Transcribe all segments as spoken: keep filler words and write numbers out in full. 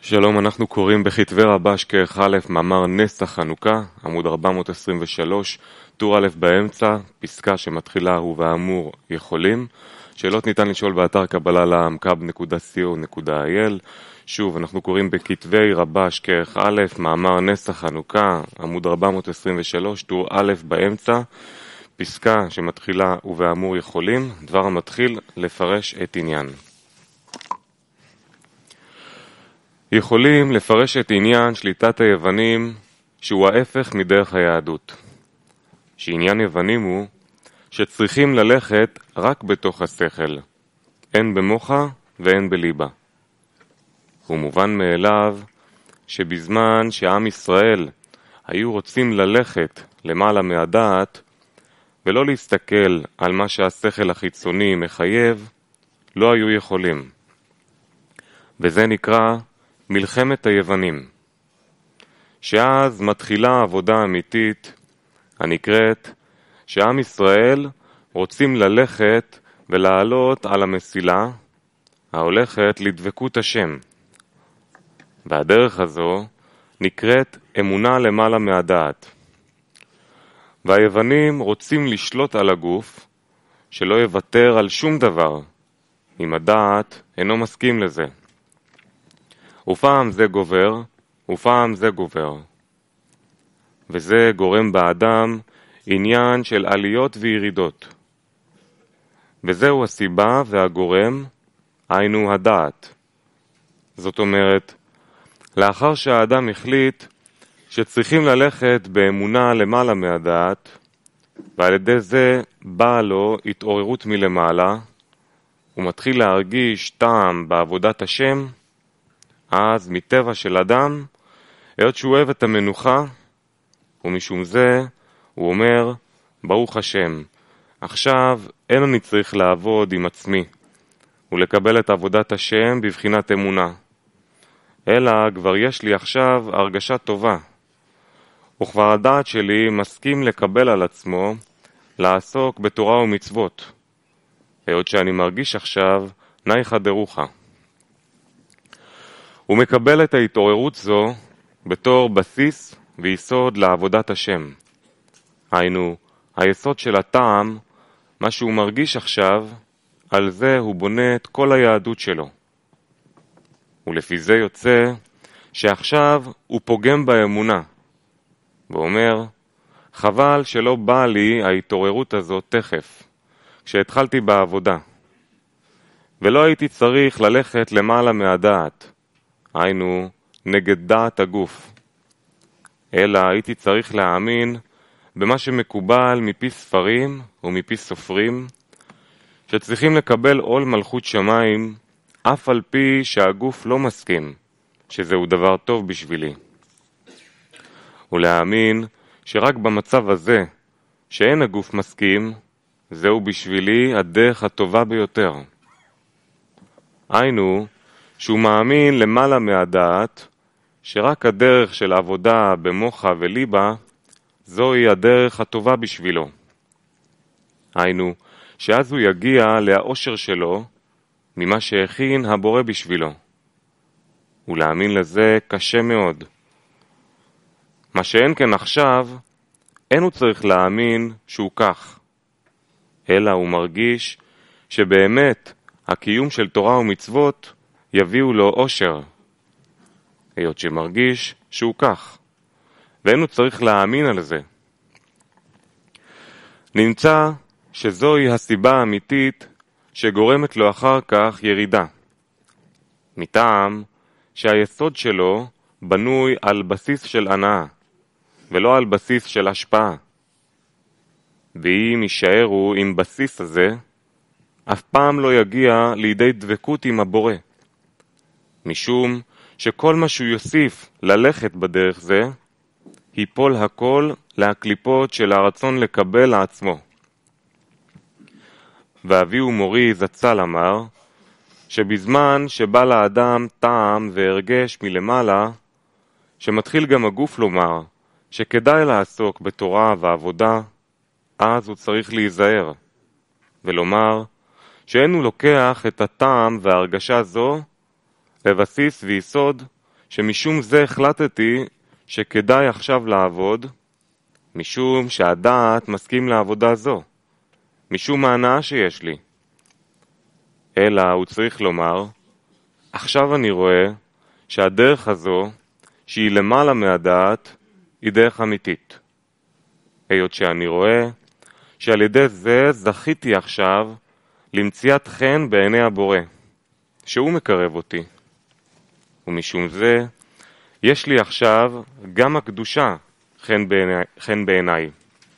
שלום, אנחנו קוראים בכתבי רבש כרך א', מאמר נס החנוכה, עמוד ארבע מאות עשרים ושלוש, טור א' באמצע, פסקה שמתחילה ובאמור יכולים. שאלות ניתן לשאול באתר קבלה לעם קאב נקודה סי או נקודה איי אל. שוב, אנחנו קוראים בכתבי רבש כרך א', מאמר נס החנוכה, עמוד ארבע מאות עשרים ושלוש, טור א' באמצע, פסקה שמתחילה ובאמור יכולים. דבר המתחיל לפרש את עניין. יכולים לפרש את עניין שליטת היוונים שהוא ההפך מדרך היהדות. שעניין יוונים הוא שצריכים ללכת רק בתוך השכל, אין במוחה ואין בליבה. הוא מובן מאליו שבזמן שעם ישראל היו רוצים ללכת למעלה מהדעת ולא להסתכל על מה שהשכל החיצוני מחייב, לא היו יכולים. וזה נקרא מלחמת היוונים, שאז מתחילה עבודה אמיתית הנקראת שעם ישראל רוצים ללכת ולעלות על המסילה ההולכת לדבקות השם, והדרך הזו נקראת אמונה למעלה מהדעת. והיוונים רוצים לשלוט על הגוף שלא יוותר על שום דבר אם הדעת אינו מסכים לזה. ופעם זה גובר, ופעם זה גובר. וזה גורם באדם עניין של עליות וירידות. וזהו הסיבה והגורם, היינו הדעת. זאת אומרת, לאחר שהאדם החליט שצריכים ללכת באמונה למעלה מהדעת, ועל ידי זה באה לו התעוררות מלמעלה, הוא מתחיל להרגיש טעם בעבודת השם, אז מטבע של אדם, היות שהוא אוהב את המנוחה, ומשום זה הוא אומר, ברוך השם, עכשיו אין אני צריך לעבוד עם עצמי, ולקבל את עבודת השם בבחינת אמונה, אלא כבר יש לי עכשיו הרגשה טובה, וכבר הדעת שלי מסכים לקבל על עצמו, לעסוק בתורה ומצוות, היות שאני מרגיש עכשיו נייחא דרוחה. הוא מקבל את ההתעוררות זו בתור בסיס ויסוד לעבודת השם. היינו, היסוד של הטעם, מה שהוא מרגיש עכשיו, על זה הוא בונה את כל היהדות שלו. ולפי זה יוצא שעכשיו הוא פוגם באמונה, ואומר, חבל שלא בא לי ההתעוררות הזו תכף, כשהתחלתי בעבודה, ולא הייתי צריך ללכת למעלה מהדעת, היינו נגד דעת הגוף, אלא הייתי צריך להאמין במה שמקובל מפי ספרים ומפי סופרים, שצריכים לקבל עול מלכות שמיים אף על פי שהגוף לא מסכים שזהו דבר טוב בשבילי, ולהאמין שרק במצב הזה שאין הגוף מסכים, זהו בשבילי הדרך הטובה ביותר. היינו שהוא מאמין למעלה מהדעת שרק הדרך של עבודה במוחה וליבה זוהי הדרך הטובה בשבילו. היינו שאז הוא יגיע לאושר שלו ממה שהכין הבורא בשבילו. ולהאמין לזה קשה מאוד. מה שאין כן עכשיו, אין הוא צריך להאמין שהוא כך, אלא הוא מרגיש שבאמת הקיום של תורה ומצוות יביאו לו אושר, היות שמרגיש שהוא כך, ואין הוא צריך להאמין על זה. נמצא שזוהי הסיבה האמיתית שגורמת לו אחר כך ירידה, מטעם שהיסוד שלו בנוי על בסיס של הנאה, ולא על בסיס של השפעה. ואם יישארו עם בסיס הזה, אף פעם לא יגיע לידי דבקות עם הבורא, משום שכל מה שהוא יוסיף ללכת בדרך זה, היפול הכל להקליפות של הרצון לקבל לעצמו. ואבי ומורי זצ"ל אמר, שבזמן שבא לאדם טעם והרגש מלמעלה, שמתחיל גם הגוף לומר שכדאי לעסוק בתורה ועבודה, אז הוא צריך להיזהר, ולומר שאין הוא לוקח את הטעם וההרגשה זו לבסיס ויסוד שמשום זה החלטתי שכדאי עכשיו לעבוד, משום שהדעת מסכים לעבודה זו, משום ההנאה שיש לי. אלא הוא צריך לומר, עכשיו אני רואה שהדרך הזו, שהיא למעלה מהדעת, היא דרך אמיתית. היות שאני רואה שעל ידי זה זכיתי עכשיו למציאת חן בעיני הבורא, שהוא מקרב אותי. ומשום זה יש לי עכשיו גם הקדושה חן בעיני, חן בעיניי.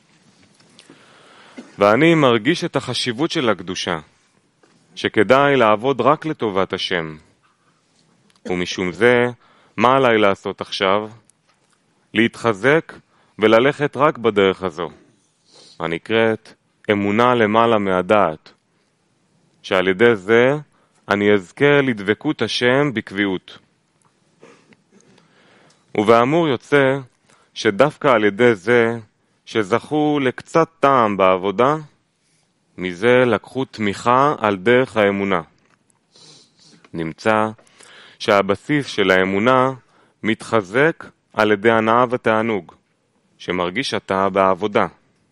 ואני מרגיש את החשיבות של הקדושה, שכדאי לעבוד רק לטובת השם. ומשום זה, מה עליי לעשות עכשיו? להתחזק וללכת רק בדרך הזו, הנקראת אמונה למעלה מהדעת, שעל ידי זה אני אזכה לדבקות השם בקביעות. ובאמור יוצא שדווקא על ידי זה שזכו לקצת טעם בעבודה, מזה לקחו תמיכה על דרך האמונה. נמצא שהבסיס של האמונה מתחזק על ידי הנאה ותענוג, שמרגיש אתה בעבודה.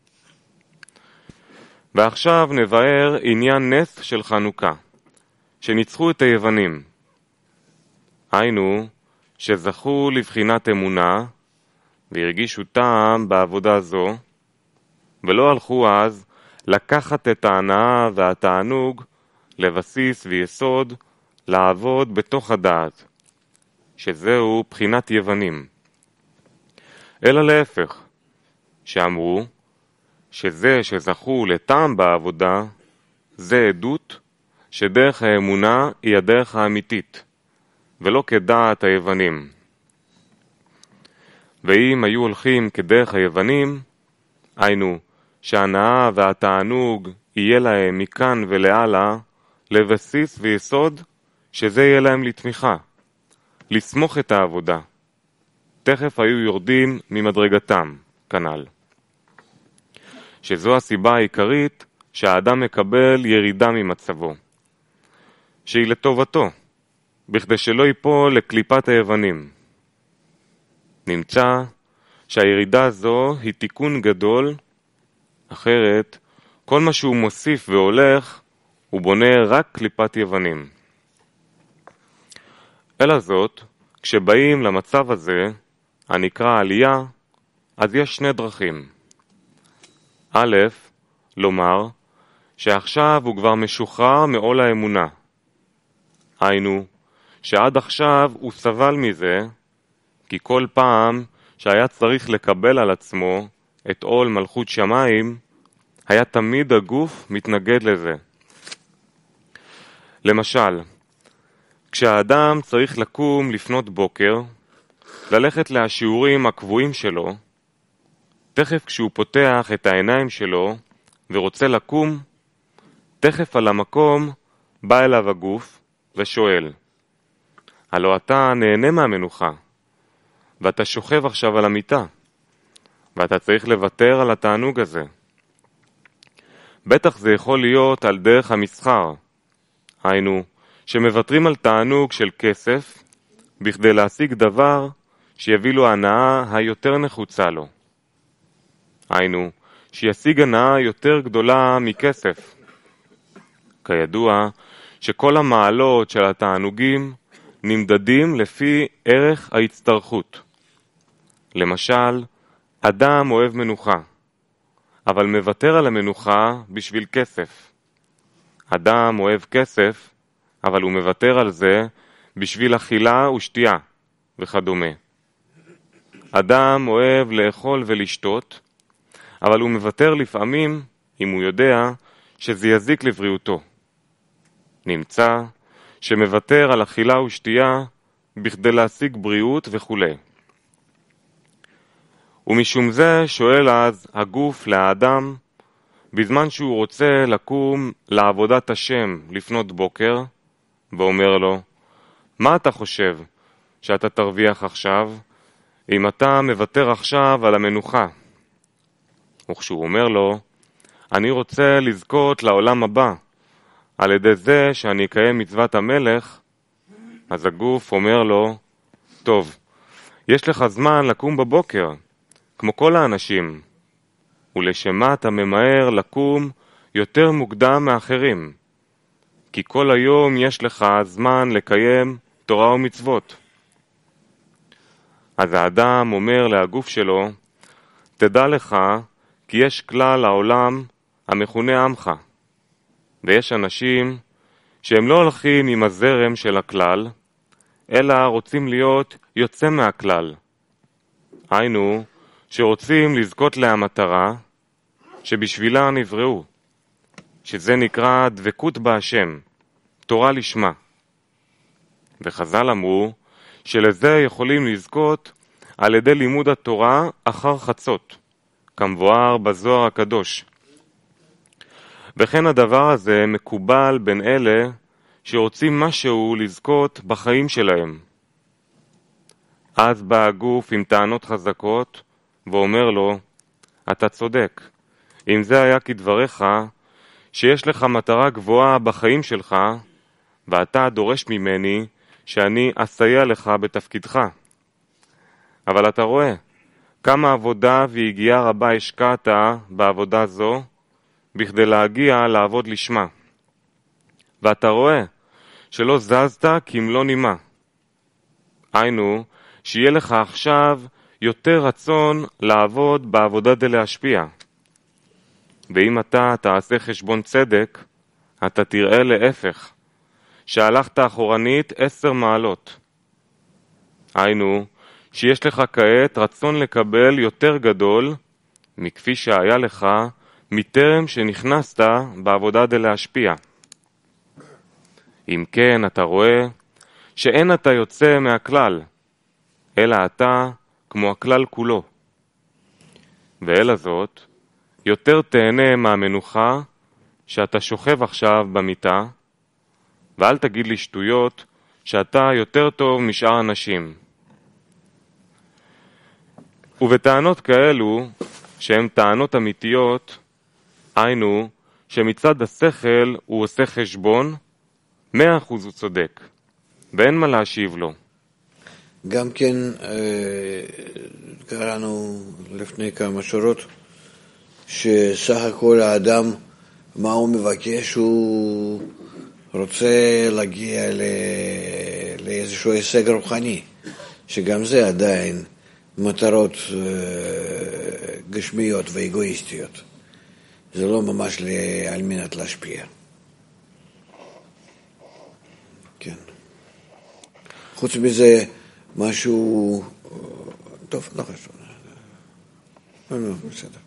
ועכשיו נבאר עניין נס של חנוכה, שניצחו את היוונים. היינו, שזכו לבחינת אמונה, והרגישו טעם בעבודה זו, ולא הלכו אז לקחת את ההנאה והתענוג לבסיס ויסוד לעבוד בתוך הדעת, שזהו בחינת יוונים. אלא להפך, שאמרו שזה שזכו לטעם בעבודה, זה עדות שדרך האמונה היא הדרך האמיתית, ולא כדעת היוונים. ואם היו הולכים כדרך היוונים, היינו שההנאה והתענוג יהיה להם מכאן ולעלה לבסיס ויסוד, שזה יהיה להם לתמיכה, לסמוך את העבודה. תכף היו יורדים ממדרגתם, כנ"ל. שזו הסיבה העיקרית שהאדם מקבל ירידה ממצבו, שהיא לטובתו, בכדי שלא ייפול לקליפת היוונים. נמצא שהירידה הזו היא תיקון גדול, אחרת כל מה שהוא מוסיף והולך, הוא בונה רק קליפת יוונים. אלא זאת, כשבאים למצב הזה, הנקרא עלייה, אז יש שני דרכים. א', לומר שעכשיו הוא כבר משוחרר מעול האמונה. היינו, שעד עכשיו הוא סבל מזה, כי כל פעם שהיה צריך לקבל על עצמו את עול מלכות שמיים, היה תמיד הגוף מתנגד לזה. למשל, כשהאדם צריך לקום לפנות בוקר, ללכת לשיעורים הקבועים שלו, תכף כשהוא פותח את העיניים שלו ורוצה לקום, תכף על המקום בא אליו הגוף ושואל, הלא אתה נהנה מהמנוחה, ואתה שוכב עכשיו על המיטה, ואתה צריך לוותר על התענוג הזה. בטח זה יכול להיות על דרך המסחר, היינו, שמוותרים על תענוג של כסף, בכדי להשיג דבר שיביא לו הנאה היותר נחוצה לו. היינו, שישיג הנאה יותר גדולה מכסף. כידוע שכל המעלות של התענוגים נמדדים לפי ערך ההצטרכות. למשל, אדם אוהב מנוחה, אבל מוותר על המנוחה בשביל כסף. אדם אוהב כסף, אבל הוא מוותר על זה בשביל אכילה ושתייה וכדומה. אדם אוהב לאכול ולשתות, אבל הוא מוותר לפעמים, אם הוא יודע, שזה יזיק לבריאותו. נמצא שמוותר על אכילה ושתייה בכדי להשיג בריאות וכו'. ומשום זה שואל אז הגוף לאדם, בזמן שהוא רוצה לקום לעבודת השם לפנות בוקר, ואומר לו, מה אתה חושב שאתה תרוויח עכשיו, אם אתה מוותר עכשיו על המנוחה? וכשהוא אומר לו, אני רוצה לזכות לעולם הבא, על ידי זה שאני אקיים מצוות המלך, אז הגוף אומר לו, טוב, יש לך זמן לקום בבוקר, כמו כל האנשים, ולשמה אתה ממהר לקום יותר מוקדם מאחרים, כי כל היום יש לך זמן לקיים תורה ומצוות. אז האדם אומר להגוף שלו, תדע לך כי יש כלל העולם המכונה עמך, ויש אנשים שהם לא הולכים עם הזרם של הכלל, אלא רוצים להיות יוצא מהכלל. היינו, שרוצים לזכות להמטרה שבשבילה נבראו, שזה נקרא דבקות בהשם, תורה לשמה. וחז"ל אמרו שלזה יכולים לזכות על ידי לימוד התורה אחר חצות, כמבואר בזוהר הקדוש. וכן הדבר הזה מקובל בין אלה שרוצים משהו לזכות בחיים שלהם. אז בא הגוף עם טענות חזקות ואומר לו, אתה צודק, אם זה היה כדבריך, שיש לך מטרה גבוהה בחיים שלך, ואתה דורש ממני שאני אסייע לך בתפקידך. אבל אתה רואה, כמה עבודה והגיעה רבה השקעת בעבודה זו, בכדי להגיע לעבוד לשמה. ואתה רואה שלא זזת כמלוא נימה. היינו, שיהיה לך עכשיו יותר רצון לעבוד בעבודה דלהשפיע. ואם אתה תעשה חשבון צדק, אתה תראה להפך, שהלכת אחורנית עשר מעלות. היינו, שיש לך כעת רצון לקבל יותר גדול, מכפי שהיה לך מטרם שנכנסת בעבודה דלהשפיע. אם כן, אתה רואה שאין אתה יוצא מהכלל, אלא אתה כמו הכלל כולו. ואלה זאת, יותר תהנה מהמנוחה שאתה שוכב עכשיו במיטה, ואל תגיד לי שטויות שאתה יותר טוב משאר אנשים. ובטענות כאלו, שהן טענות אמיתיות, היינו שמצד השכל הוא עושה חשבון, מאה אחוז הוא צודק, ואין מה להשיב לו. גם כן קראנו לפני כמה שורות, שסך הכל האדם, מה הוא מבקש, הוא רוצה להגיע לאיזשהו הישג רוחני, שגם זה עדיין מטרות גשמיות ואגואיסטיות. זה לא ממש על מנת להשפיע. כן. חוץ מזה, משהו... טוב, לא חשוב. לא, לא, בסדר.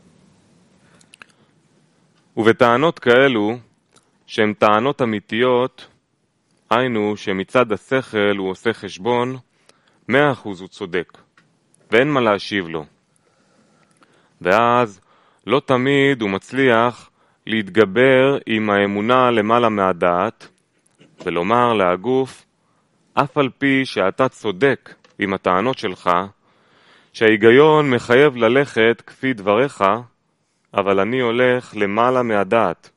ובטענות כאלו, שהן טענות אמיתיות, היינו שמצד השכל הוא עושה חשבון, מאה אחוז הוא צודק, ואין מה להשיב לו. ואז לא תמיד הוא מצליח להתגבר עם האמונה למעלה מהדעת, ולומר להגוף, אף על פי שאתה צודק עם הטענות שלך, שההיגיון מחייב ללכת כפי דבריך, אבל אני הולך למעלה מהדעת.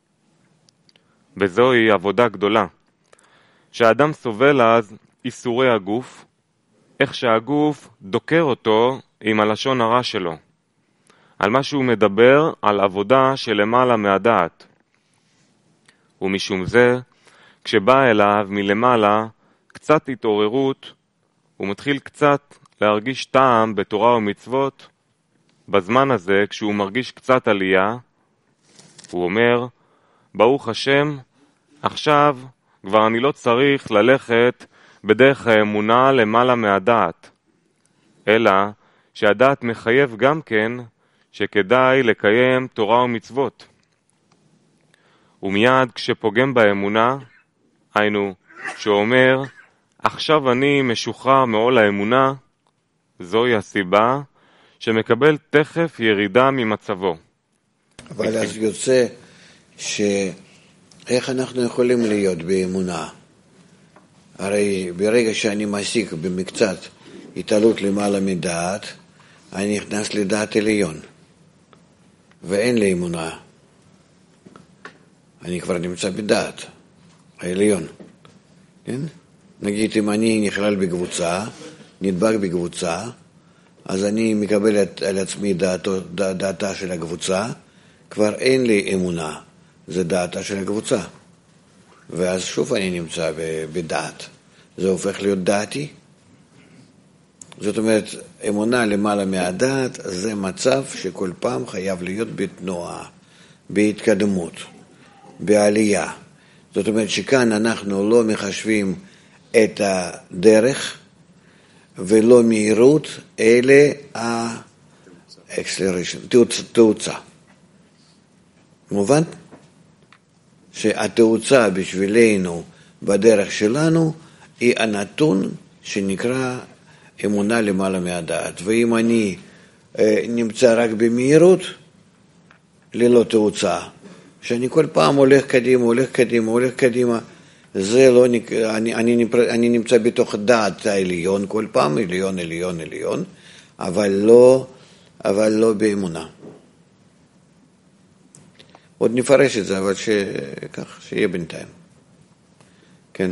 וזוהי עבודה גדולה, שהאדם סובל אז איסורי הגוף, איך שהגוף דוקר אותו עם הלשון הרע שלו, על מה שהוא מדבר על עבודה שלמעלה מהדעת. ומשום זה, כשבא אליו מלמעלה קצת התעוררות, הוא מתחיל קצת להרגיש טעם בתורה ומצוות. בזמן הזה, כשהוא מרגיש קצת עלייה, הוא אומר, ברוך השם, עכשיו כבר אני לא צריך ללכת בדרך האמונה למעלה מהדעת, אלא שהדעת מחייב גם כן שכדאי לקיים תורה ומצוות. ומיד כשפוגם באמונה, היינו, שאומר, עכשיו אני משוחרר מעול האמונה, זוהי הסיבה שמקבל תכף ירידה ממצבו. אבל אז יוצא שאיך אנחנו יכולים להיות באמונה? הרי ברגע שאני מעסיק במקצת התעלות למעלה מדעת, אני נכנס לדעת עליון, ואין לי אמונה. אני כבר נמצא בדעת העליון. כן? נגיד אם אני נכלל בקבוצה, נדבק בקבוצה, אז אני מקבל על עצמי דעתו, דעתה של הקבוצה, כבר אין לי אמונה, זה דעתה של הקבוצה. ואז שוב אני נמצא בדעת. זה הופך להיות דעתי. זאת אומרת, אמונה למעלה מהדעת, זה מצב שכל פעם חייב להיות בתנועה, בהתקדמות, בעלייה. זאת אומרת שכאן אנחנו לא מחשבים את הדרך ולא מהירות, אלה ה-acceleration, תאוצה. מובן? שהתאוצה בשבילנו בדרך שלנו היא הנתון שנקרא אמונה למעלה מהדעת. ואם אני אה, נמצא רק במהירות, ללא תאוצה, שאני כל פעם הולך קדימה, הולך קדימה, הולך קדימה, זה לא, אני, אני, אני נמצא בתוך דעת העליון כל פעם, עליון, עליון, עליון, אבל לא, אבל לא באמונה. עוד נפרש את זה, אבל שכך, שיהיה בינתיים. כן.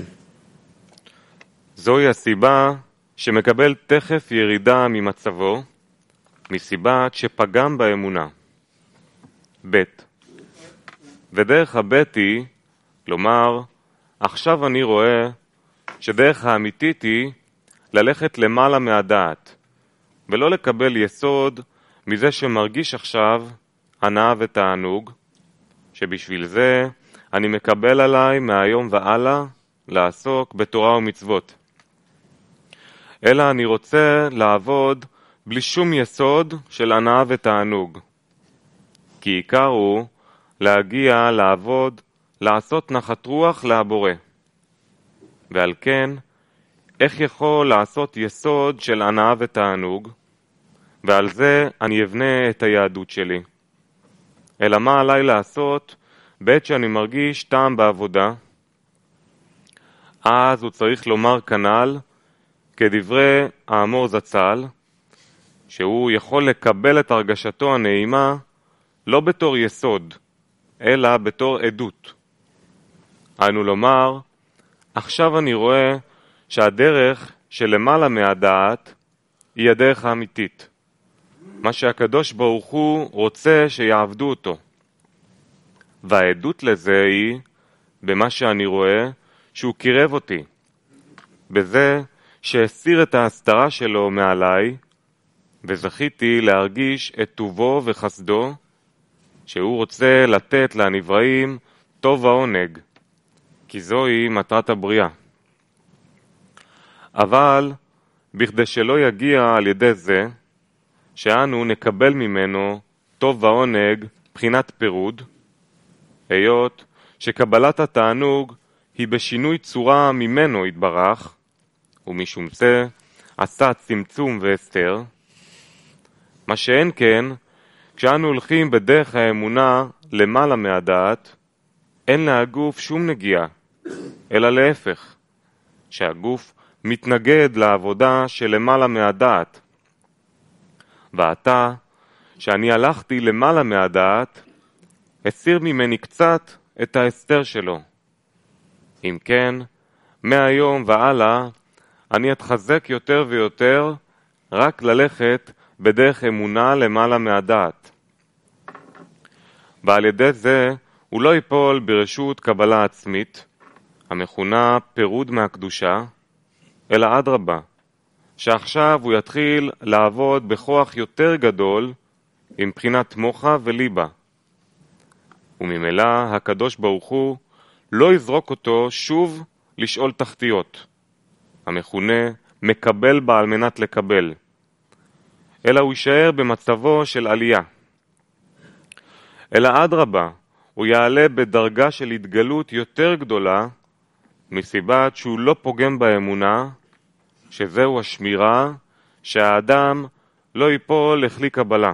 זוהי הסיבה שמקבל תכף ירידה ממצבו, מסיבה שפגם באמונה. ב' ודרך הב' היא, לומר, עכשיו אני רואה שדרך האמיתית היא ללכת למעלה מהדעת, ולא לקבל יסוד מזה שמרגיש עכשיו הנאה ותענוג, שבשביל זה אני מקבל עליי מהיום והלאה לעסוק בתורה ומצוות. אלא אני רוצה לעבוד בלי שום יסוד של הנאה ותענוג. כי עיקר הוא להגיע, לעבוד, לעשות נחת רוח להבורא. ועל כן, איך יכול לעשות יסוד של הנאה ותענוג? ועל זה אני אבנה את היהדות שלי. אלא מה עליי לעשות בעת שאני מרגיש טעם בעבודה? אז הוא צריך לומר כנ"ל, כדברי האמור זצ"ל, שהוא יכול לקבל את הרגשתו הנעימה לא בתור יסוד, אלא בתור עדות. היינו לומר, עכשיו אני רואה שהדרך שלמעלה מהדעת היא הדרך האמיתית. מה שהקדוש ברוך הוא רוצה שיעבדו אותו. והעדות לזה היא, במה שאני רואה, שהוא קירב אותי. בזה שהסיר את ההסתרה שלו מעליי, וזכיתי להרגיש את טובו וחסדו, שהוא רוצה לתת לנבראים טוב ועונג, כי זוהי מטרת הבריאה. אבל בכדי שלא יגיע על ידי זה, שאנו נקבל ממנו טוב ועונג בחינת פירוד, היות שקבלת התענוג היא בשינוי צורה ממנו התברך, ומשום זה עשה צמצום והסתר. מה שאין כן, כשאנו הולכים בדרך האמונה למעלה מהדעת, אין להגוף שום נגיעה, אלא להפך, שהגוף מתנגד לעבודה שלמעלה מהדעת. ועתה, שאני הלכתי למעלה מהדעת, הסיר ממני קצת את ההסתר שלו. אם כן, מהיום והלאה, אני אתחזק יותר ויותר רק ללכת בדרך אמונה למעלה מהדעת. ועל ידי זה הוא לא ייפול ברשות קבלה עצמית, המכונה פירוד מהקדושה, אלא אדרבה, שעכשיו הוא יתחיל לעבוד בכוח יותר גדול עם בחינת מוחה וליבה. וממילא הקדוש ברוך הוא לא יזרוק אותו שוב לשאול תחתיות, המכונה מקבל בה על מנת לקבל, אלא הוא יישאר במצבו של עלייה. אלא אדרבה, הוא יעלה בדרגה של התגלות יותר גדולה, מסיבת שהוא לא פוגם באמונה, שזהו השמירה שהאדם לא ייפול לכלי קבלה.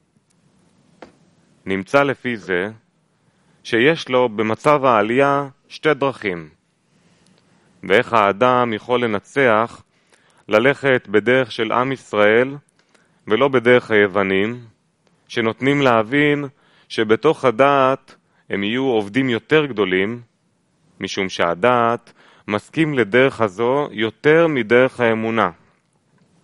נמצא לפי זה שיש לו במצב העלייה שתי דרכים, ואיך האדם יכול לנצח ללכת בדרך של עם ישראל ולא בדרך היוונים, שנותנים להבין שבתוך הדעת הם יהיו עובדים יותר גדולים, משום שהדעת מסכים לדרך הזו יותר מדרך האמונה.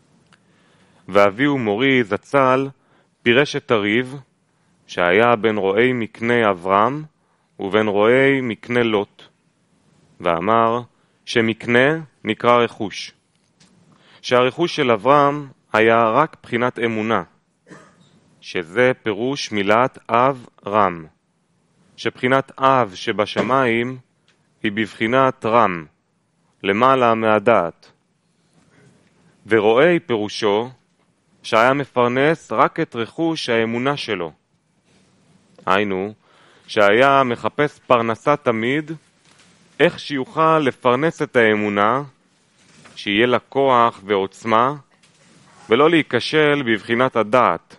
ואבי ומורי זצ"ל פירש את הריב שהיה בין רועי מקנה אברהם ובין רועי מקנה לוט, ואמר שמקנה נקרא רכוש, שהרכוש של אברהם היה רק בחינת אמונה, שזה פירוש מילת אב רם, שבחינת אב שבשמיים היא בבחינת רם, למעלה מהדעת. ורועי פירושו שהיה מפרנס רק את רכוש האמונה שלו, היינו שהיה מחפש פרנסה תמיד, איך שיוכל לפרנס את האמונה, שיהיה לה כוח ועוצמה, ולא להיכשל בבחינת הדעת.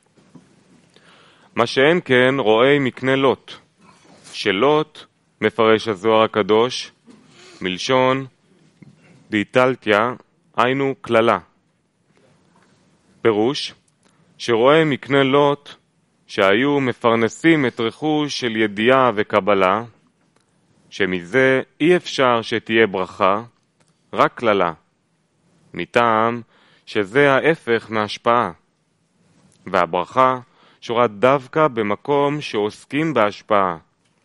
מה שאין כן רועי מקנה לוט, שלוט מפרש הזוהר הקדוש מלשון דיטלתיה, היינו כללה. פירוש שרועי מקנה לוט שהיו מפרנסים את רכוש של ידיעה וקבלה, שמזה אי אפשר שתהיה ברכה, רק כללה, מטעם שזה ההפך מהשפעה, והברכה שורה דווקא במקום שעוסקים בהשפעה.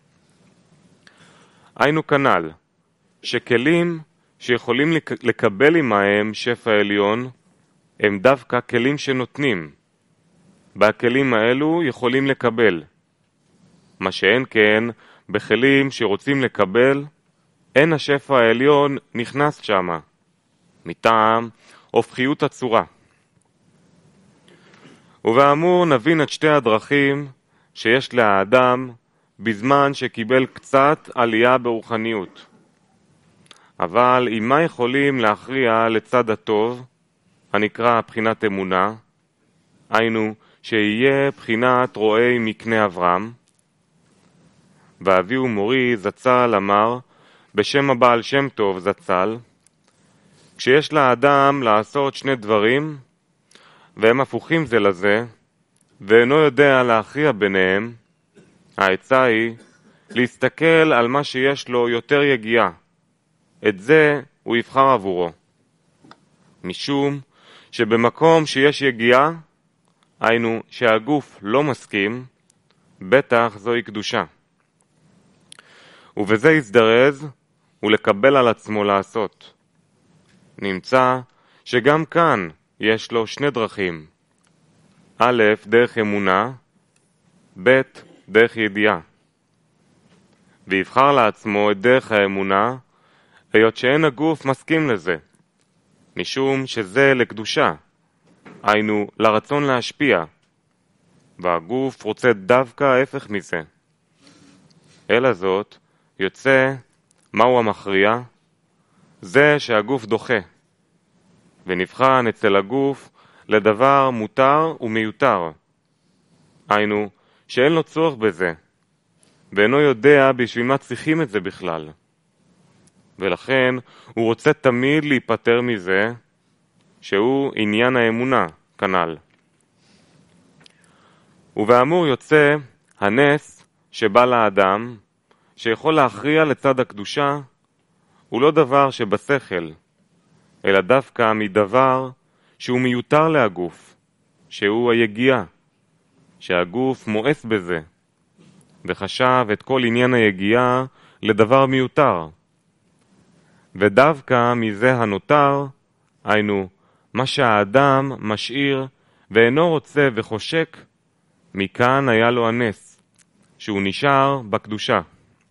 היינו כנ"ל, שכלים שיכולים לקבל עמהם שפע עליון, הם דווקא כלים שנותנים. בכלים האלו יכולים לקבל. מה שאין כן, בכלים שרוצים לקבל, אין השפע העליון נכנס שמה, מטעם הופכיות הצורה. ובאמור נבין את שתי הדרכים שיש לאדם בזמן שקיבל קצת עלייה ברוחניות. אבל עם מה יכולים להכריע לצד הטוב, הנקרא בחינת אמונה, היינו שיהיה בחינת רועי מקנה אברהם. ואבי ומורי זצ"ל אמר בשם הבעל שם טוב זצ"ל, כשיש לאדם לעשות שני דברים והם הפוכים זה לזה ואינו יודע להכריע ביניהם, העצה היא להסתכל על מה שיש לו יותר יגיעה, את זה הוא יבחר עבורו, משום שבמקום שיש יגיעה, היינו שהגוף לא מסכים, בטח זוהי קדושה, ובזה יזדרז ולקבל על עצמו לעשות. נמצא שגם כאן יש לו שני דרכים, א' דרך אמונה, ב' דרך ידיעה, ויבחר לעצמו את דרך האמונה, היות שאין הגוף מסכים לזה, משום שזה לקדושה, היינו לרצון להשפיע, והגוף רוצה דווקא ההפך מזה. אלא זאת, יוצא מהו המכריע? זה שהגוף דוחה, ונבחן אצל הגוף לדבר מותר ומיותר, היינו שאין לו צורך בזה, ואינו יודע בשביל מה צריכים את זה בכלל, ולכן הוא רוצה תמיד להיפטר מזה, שהוא עניין האמונה כנ"ל. ובאמור יוצא הנס שבא לאדם, שיכול להכריע לצד הקדושה, הוא לא דבר שבשכל, אלא דווקא מדבר שהוא מיותר להגוף, שהוא היגיעה, שהגוף מואס בזה, וחשב את כל עניין היגיעה לדבר מיותר. ודווקא מזה הנותר, היינו, מה שהאדם משאיר ואינו רוצה וחושק, מכאן היה לו הנס, שהוא נשאר בקדושה.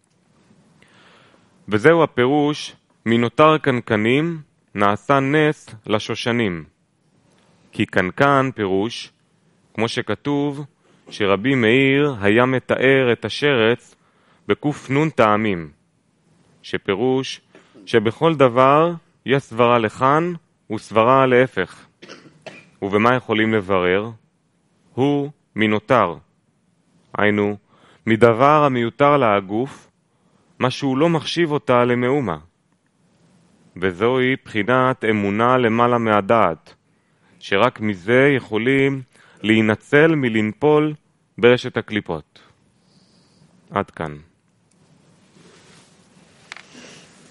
וזהו הפירוש, מנותר קנקנים נעשה נס לשושנים. כי קנקן פירוש, כמו שכתוב, שרבי מאיר היה מתאר את השרץ בקופנון טעמים, שפירוש שבכל דבר יש סברה לכאן וסברה להפך. ובמה יכולים לברר? הוא מנותר, היינו מדבר המיותר להגוף, מה שהוא לא מחשיב אותה למאומה. וזוהי בחינת אמונה למעלה מהדעת, שרק מזה יכולים להינצל מלנפול ברשת הקליפות. עד כאן.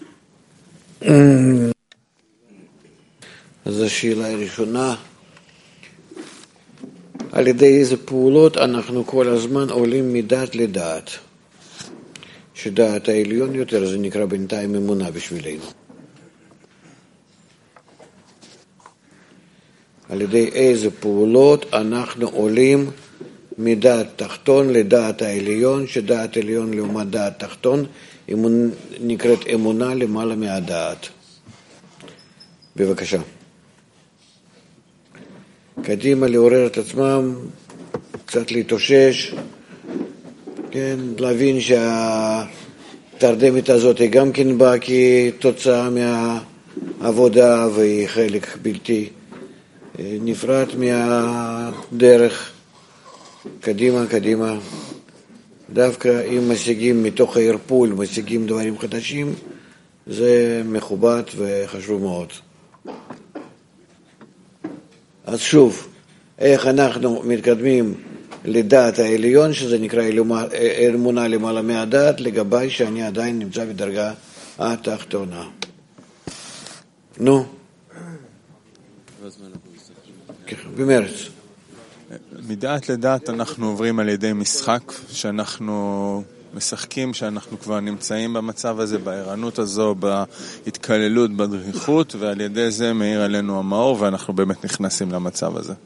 אז השאלה הראשונה, על ידי איזה פעולות אנחנו כל הזמן עולים מדעת לדעת. שדעת העליון יותר, זה נקרא בינתיים אמונה בשבילנו. על ידי איזה פעולות אנחנו עולים מדעת תחתון לדעת העליון, שדעת עליון לעומת דעת תחתון, אמונ... נקראת אמונה למעלה מהדעת. בבקשה. קדימה לעורר את עצמם, קצת להתאושש, כן, להבין שהתרדמת הזאת היא גם כן באה כתוצאה מהעבודה והיא חלק בלתי נפרד מהדרך. קדימה, קדימה. דווקא אם משיגים מתוך הערפול, משיגים דברים חדשים, זה מכובד וחשוב מאוד. אז שוב, איך אנחנו מתקדמים לדעת העליון, שזה נקרא אמונה למעלה מהדעת, לגבי שאני עדיין נמצא בדרגה התחתונה. נו. במרץ. מדעת לדעת אנחנו עוברים על ידי משחק, שאנחנו משחקים, שאנחנו כבר נמצאים במצב הזה, בערנות הזו, בהתקללות, בדריכות, ועל ידי זה מאיר עלינו המאור, ואנחנו באמת נכנסים למצב הזה.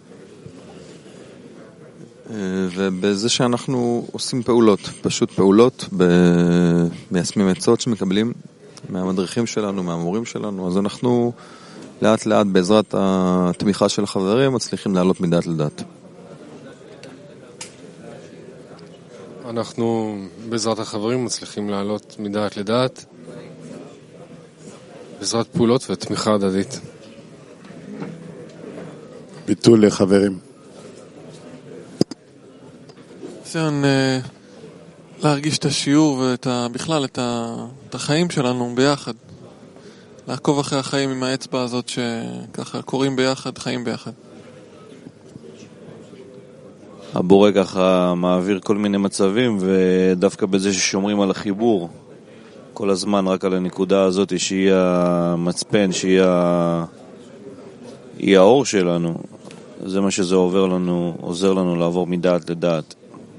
ובזה שאנחנו עושים פעולות, פשוט פעולות, מיישמים עצות שמקבלים מהמדריכים שלנו, מהמורים שלנו, אז אנחנו לאט לאט בעזרת התמיכה של החברים מצליחים לעלות מדעת לדעת. אנחנו בעזרת החברים מצליחים לעלות מדעת לדעת, בעזרת פעולות ותמיכה הדדית. ביטול לחברים. ניסיון להרגיש את השיעור ובכלל את החיים שלנו ביחד. לעקוב אחרי החיים עם האצבע הזאת שככה קוראים ביחד, חיים ביחד. הבורא ככה מעביר כל מיני מצבים, ודווקא בזה ששומרים על החיבור כל הזמן רק על הנקודה הזאת שהיא המצפן, שהיא ה... היא האור שלנו, זה מה שזה עובר לנו, עוזר לנו לעבור מדעת לדעת.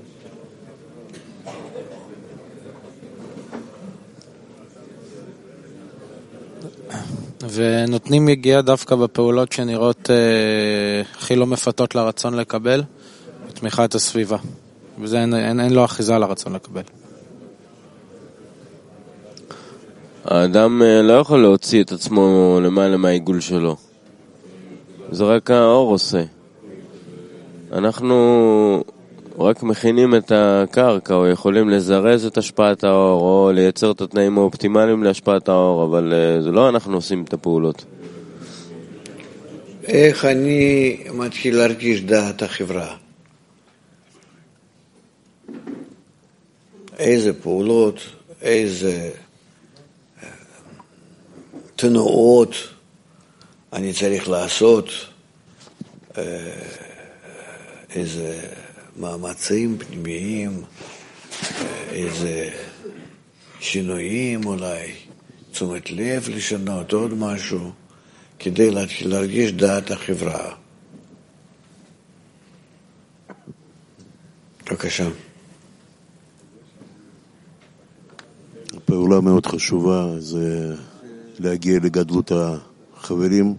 ונותנים יגיעה דווקא בפעולות שנראות אה, הכי לא מפתות לרצון לקבל, בתמיכת הסביבה. וזה אין, אין, אין לו אחיזה לרצון לקבל. האדם לא יכול להוציא את עצמו למעלה מהעיגול שלו. זה רק האור עושה. אנחנו רק מכינים את הקרקע, או יכולים לזרז את השפעת האור, או לייצר את התנאים האופטימליים להשפעת האור, אבל זה לא אנחנו עושים את הפעולות. איך אני מתחיל להרגיש דעת החברה? איזה פעולות, איזה תנועות אני צריך לעשות, איזה מאמצים פנימיים, איזה שינויים אולי, תשומת לב לשנות עוד משהו, כדי להתחיל להרגיש דעת החברה. בבקשה. הפעולה מאוד חשובה, זה להגיע לגדלות החברים,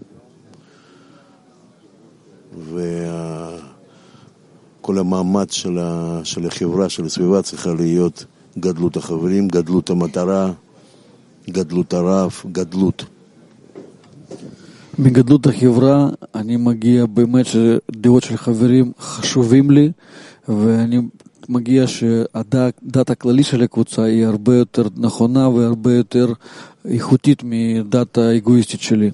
וכל המאמץ של, ה... של החברה, של הסביבה, צריכה להיות גדלות החברים, גדלות המטרה, גדלות הרב, גדלות. מגדלות החברה אני מגיע באמת שדעות של חברים חשובים לי, ואני מגיע שהדעת הכללי של הקבוצה היא הרבה יותר נכונה והרבה יותר איכותית מדעת האגואיסטית שלי.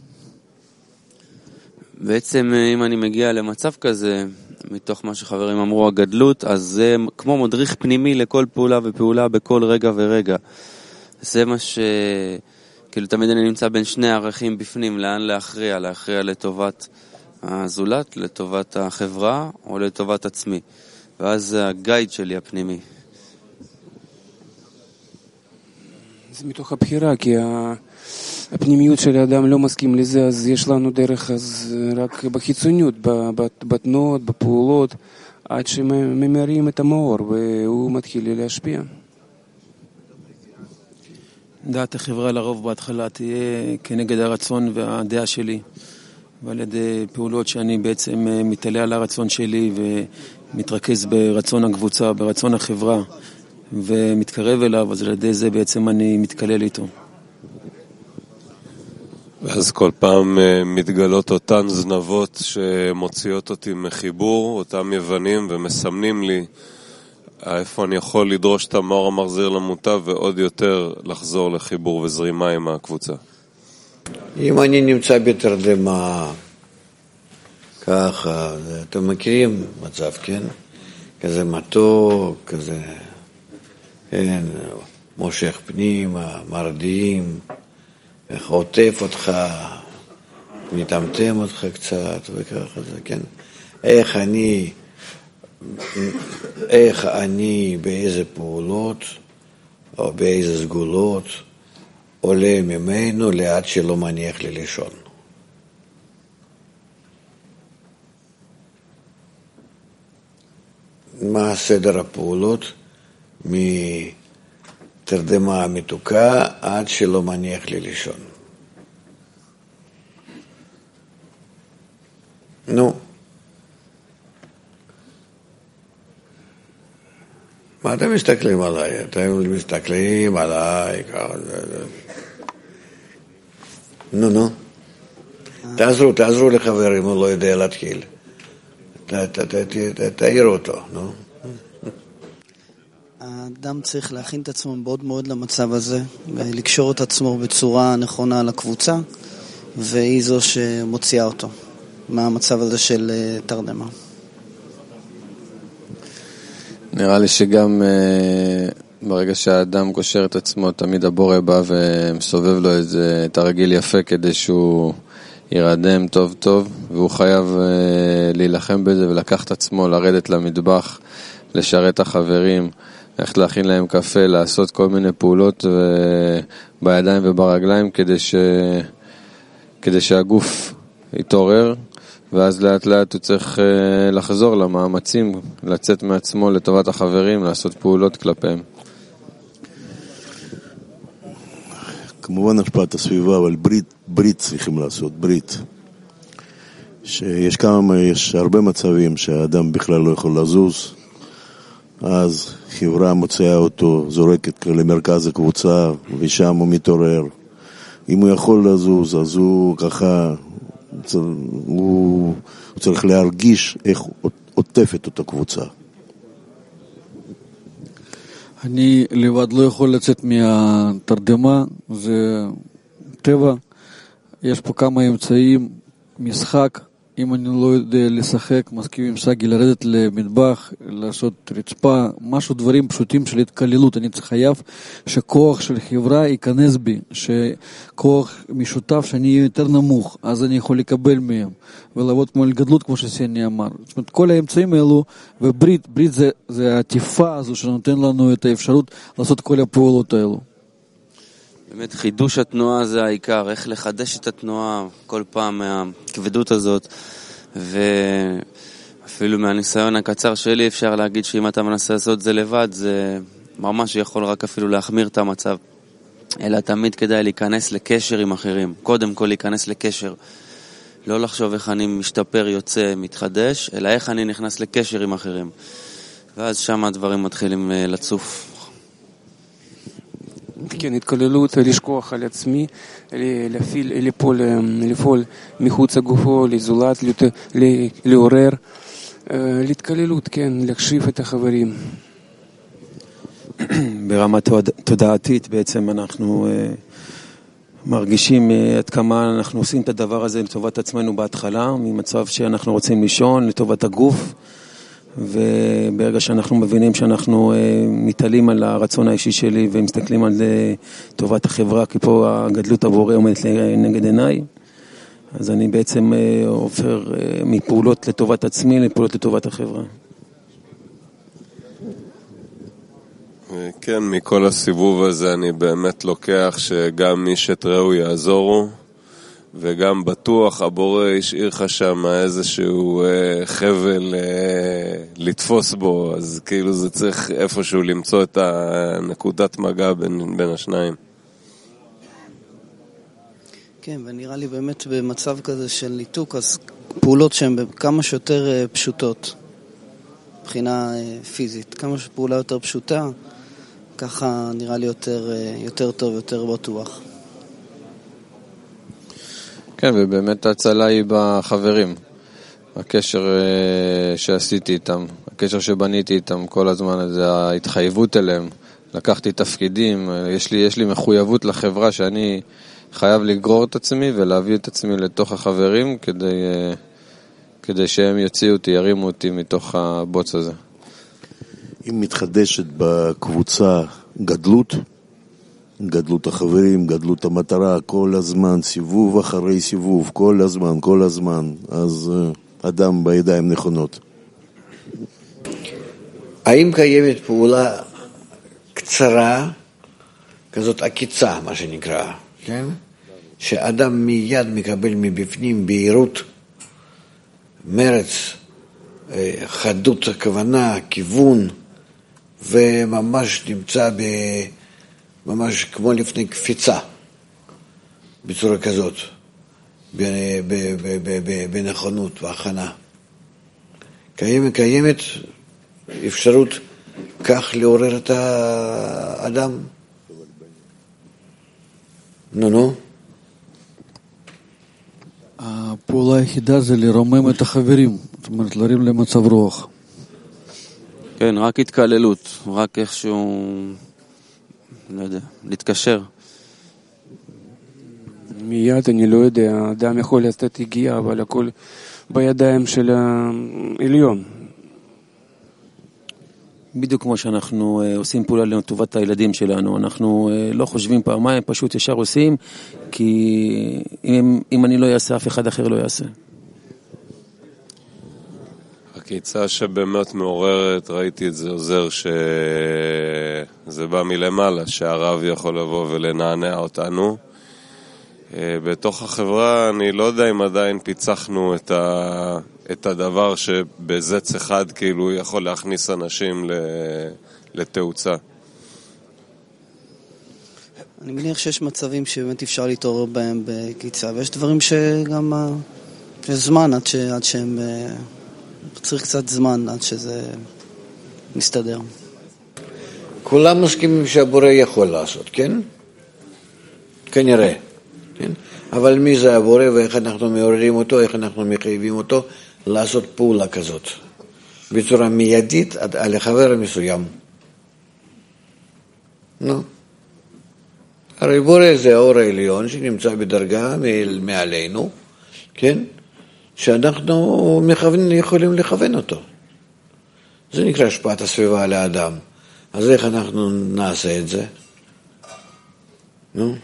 בעצם אם אני מגיע למצב כזה, מתוך מה שחברים אמרו הגדלות, אז זה כמו מדריך פנימי לכל פעולה ופעולה בכל רגע ורגע. זה מה ש... כאילו תמיד אני נמצא בין שני ערכים בפנים, לאן להכריע, להכריע לטובת הזולת, לטובת החברה או לטובת עצמי. ואז זה הגייד שלי הפנימי. זה מתוך הבחירה, כי הפנימיות של האדם לא מסכים לזה, אז יש לנו דרך אז רק בחיצוניות, בתנועות, בפעולות, עד שממרים את המאור והוא מתחיל להשפיע. דעת החברה לרוב בהתחלה תהיה כנגד הרצון והדעה שלי, ועל ידי פעולות שאני בעצם מתעלה על הרצון שלי ומתרכז ברצון הקבוצה, ברצון החברה ומתקרב אליו, אז על ידי זה בעצם אני מתקלל איתו. ואז כל פעם מתגלות אותן זנבות שמוציאות אותי מחיבור, אותם יוונים ומסמנים לי איפה אני יכול לדרוש את המאור המחזיר למוטב ועוד יותר לחזור לחיבור וזרימה עם הקבוצה. אם אני נמצא בתרדמה, ככה, אתם מכירים מצב, כן? כזה מתוק, כזה, כן, מושך פנימה, מרדים, איך עוטף אותך, מתמתם אותך קצת וככה, זה, כן? איך אני, איך אני באיזה פעולות או באיזה סגולות עולה ממנו לאט שלא מניח לי לישון. מה סדר הפעולות מתרדמה מתוקה עד שלא מניח לי לישון? נו, מה אתם מסתכלים עליי? אתם מסתכלים עליי ככה. נו, נו. תעזרו, תעזרו לחבר אם הוא לא יודע להתחיל. תעירו אותו, נו. האדם צריך להכין את עצמו מאוד מאוד למצב הזה, ולקשור את עצמו בצורה נכונה לקבוצה, והיא זו שמוציאה אותו מהמצב הזה של תרדמה. נראה לי שגם uh, ברגע שהאדם קושר את עצמו, תמיד הבורא בא ומסובב לו איזה, את הרגיל יפה כדי שהוא ירדם טוב טוב, והוא חייב uh, להילחם בזה ולקח את עצמו, לרדת למטבח, לשרת החברים, ללכת להכין להם קפה, לעשות כל מיני פעולות uh, בידיים וברגליים כדי, ש, כדי שהגוף יתעורר, ואז לאט לאט הוא צריך uh, לחזור למאמצים, לצאת מעצמו לטובת החברים, לעשות פעולות כלפיהם. כמובן השפעת הסביבה, אבל ברית, ברית צריכים לעשות, ברית. שיש כמה, יש הרבה מצבים שהאדם בכלל לא יכול לזוז, אז חברה מוציאה אותו, זורקת למרכז הקבוצה, ושם הוא מתעורר. אם הוא יכול לזוז, אז הוא ככה, הוא, הוא צריך להרגיש איך עוטפת אותה קבוצה. אני לבד לא יכול לצאת מהתרדמה, זה טבע. יש פה כמה אמצעים, משחק. אם אני לא יודע לשחק, מסכים עם סגי לרדת למטבח, לעשות רצפה, משהו, דברים פשוטים של התקללות. אני חייב שכוח של חברה ייכנס בי, שכוח משותף שאני אהיה יותר נמוך, אז אני יכול לקבל מהם, ולעבוד כמו על גדלות, כמו שסייני אמר. זאת אומרת, כל האמצעים האלו, וברית, ברית זה, זה העטיפה הזו שנותן לנו את האפשרות לעשות כל הפעולות האלו. באמת חידוש התנועה זה העיקר, איך לחדש את התנועה כל פעם מהכבדות הזאת, ואפילו מהניסיון הקצר שלי אפשר להגיד שאם אתה מנסה לעשות זה לבד, זה ממש יכול רק אפילו להחמיר את המצב, אלא תמיד כדאי להיכנס לקשר עם אחרים, קודם כל להיכנס לקשר, לא לחשוב איך אני משתפר, יוצא, מתחדש, אלא איך אני נכנס לקשר עם אחרים, ואז שם הדברים מתחילים לצוף. כן, התכללות, לשכוח על עצמי, לפעול, לפעול, לפעול מחוץ הגופו, לזולת, לעורר, להתכללות, כן, להקשיב את החברים. ברמה תודעתית בעצם אנחנו מרגישים עד כמה אנחנו עושים את הדבר הזה לטובת עצמנו בהתחלה, ממצב שאנחנו רוצים לישון, לטובת הגוף, וברגע שאנחנו מבינים שאנחנו מתעלים על הרצון האישי שלי ומסתכלים על טובת החברה, כי פה הגדלות הבורא עומדת נגד עיניי, אז אני בעצם עובר מפעולות לטובת עצמי לפעולות לטובת החברה. כן, מכל הסיבוב הזה אני באמת לוקח שגם מי שתראו יעזורו, וגם בטוח הבורא השאיר לך שם איזשהו אה, חבל אה, לתפוס בו, אז כאילו זה צריך איפשהו למצוא את הנקודת מגע בין, בין השניים. כן, ונראה לי באמת במצב כזה של ניתוק, אז פעולות שהן כמה שיותר אה, פשוטות, מבחינה אה, פיזית, כמה שפעולה יותר פשוטה, ככה נראה לי יותר, אה, יותר טוב, יותר בטוח. כן, ובאמת ההצלה היא בחברים. הקשר שעשיתי איתם, הקשר שבניתי איתם כל הזמן, זה ההתחייבות אליהם. לקחתי תפקידים, יש לי, יש לי מחויבות לחברה שאני חייב לגרור את עצמי ולהביא את עצמי לתוך החברים כדי, כדי שהם יוציאו אותי, ירימו אותי מתוך הבוץ הזה. אם מתחדשת בקבוצה גדלות, גדלות החברים, גדלות המטרה, כל הזמן, סיבוב אחרי סיבוב, כל הזמן, כל הזמן, אז uh, אדם בידיים נכונות. האם קיימת פעולה קצרה, כזאת עקיצה, מה שנקרא, כן? שאדם מיד מקבל מבפנים בהירות, מרץ, חדות הכוונה, כיוון, וממש נמצא ב... ממש כמו לפני קפיצה, בצורה כזאת, בנכונות, בהכנה. קיימת, קיימת אפשרות כך לעורר את האדם? נו, נו. הפעולה היחידה זה לרומם את החברים, זאת אומרת, להרים למצב רוח. כן, רק התקללות, רק איכשהו... לא יודע, להתקשר. מיד אני לא יודע, האדם יכול לעשות הגיעה, אבל הכל בידיים של העליון. בדיוק כמו שאנחנו עושים פעולה לטובת הילדים שלנו, אנחנו לא חושבים פעמיים, פשוט ישר עושים, כי אם, אם אני לא אעשה, אף אחד אחר לא יעשה. הקיצה שבאמת מעוררת, ראיתי את זה עוזר שזה בא מלמעלה, שהרב יכול לבוא ולנענע אותנו. בתוך החברה אני לא יודע אם עדיין פיצחנו את, ה, את הדבר שבזץ אחד כאילו יכול להכניס אנשים לתאוצה. אני מניח שיש מצבים שבאמת אפשר להתעורר בהם בקיצה, ויש דברים שגם יש זמן עד, ש, עד שהם... צריך קצת זמן עד שזה מסתדר. כולם מסכימים שהבורא יכול לעשות, כן? כנראה, כן? אבל מי זה הבורא ואיך אנחנו מעוררים אותו, איך אנחנו מחייבים אותו לעשות פעולה כזאת בצורה מיידית על החבר המסוים. נו. הרי בורא זה האור העליון שנמצא בדרגה מעלינו, כן? שאנחנו מכוון, יכולים לכוון אותו. זה נקרא השפעת הסביבה על האדם. אז איך אנחנו נעשה את זה? נו?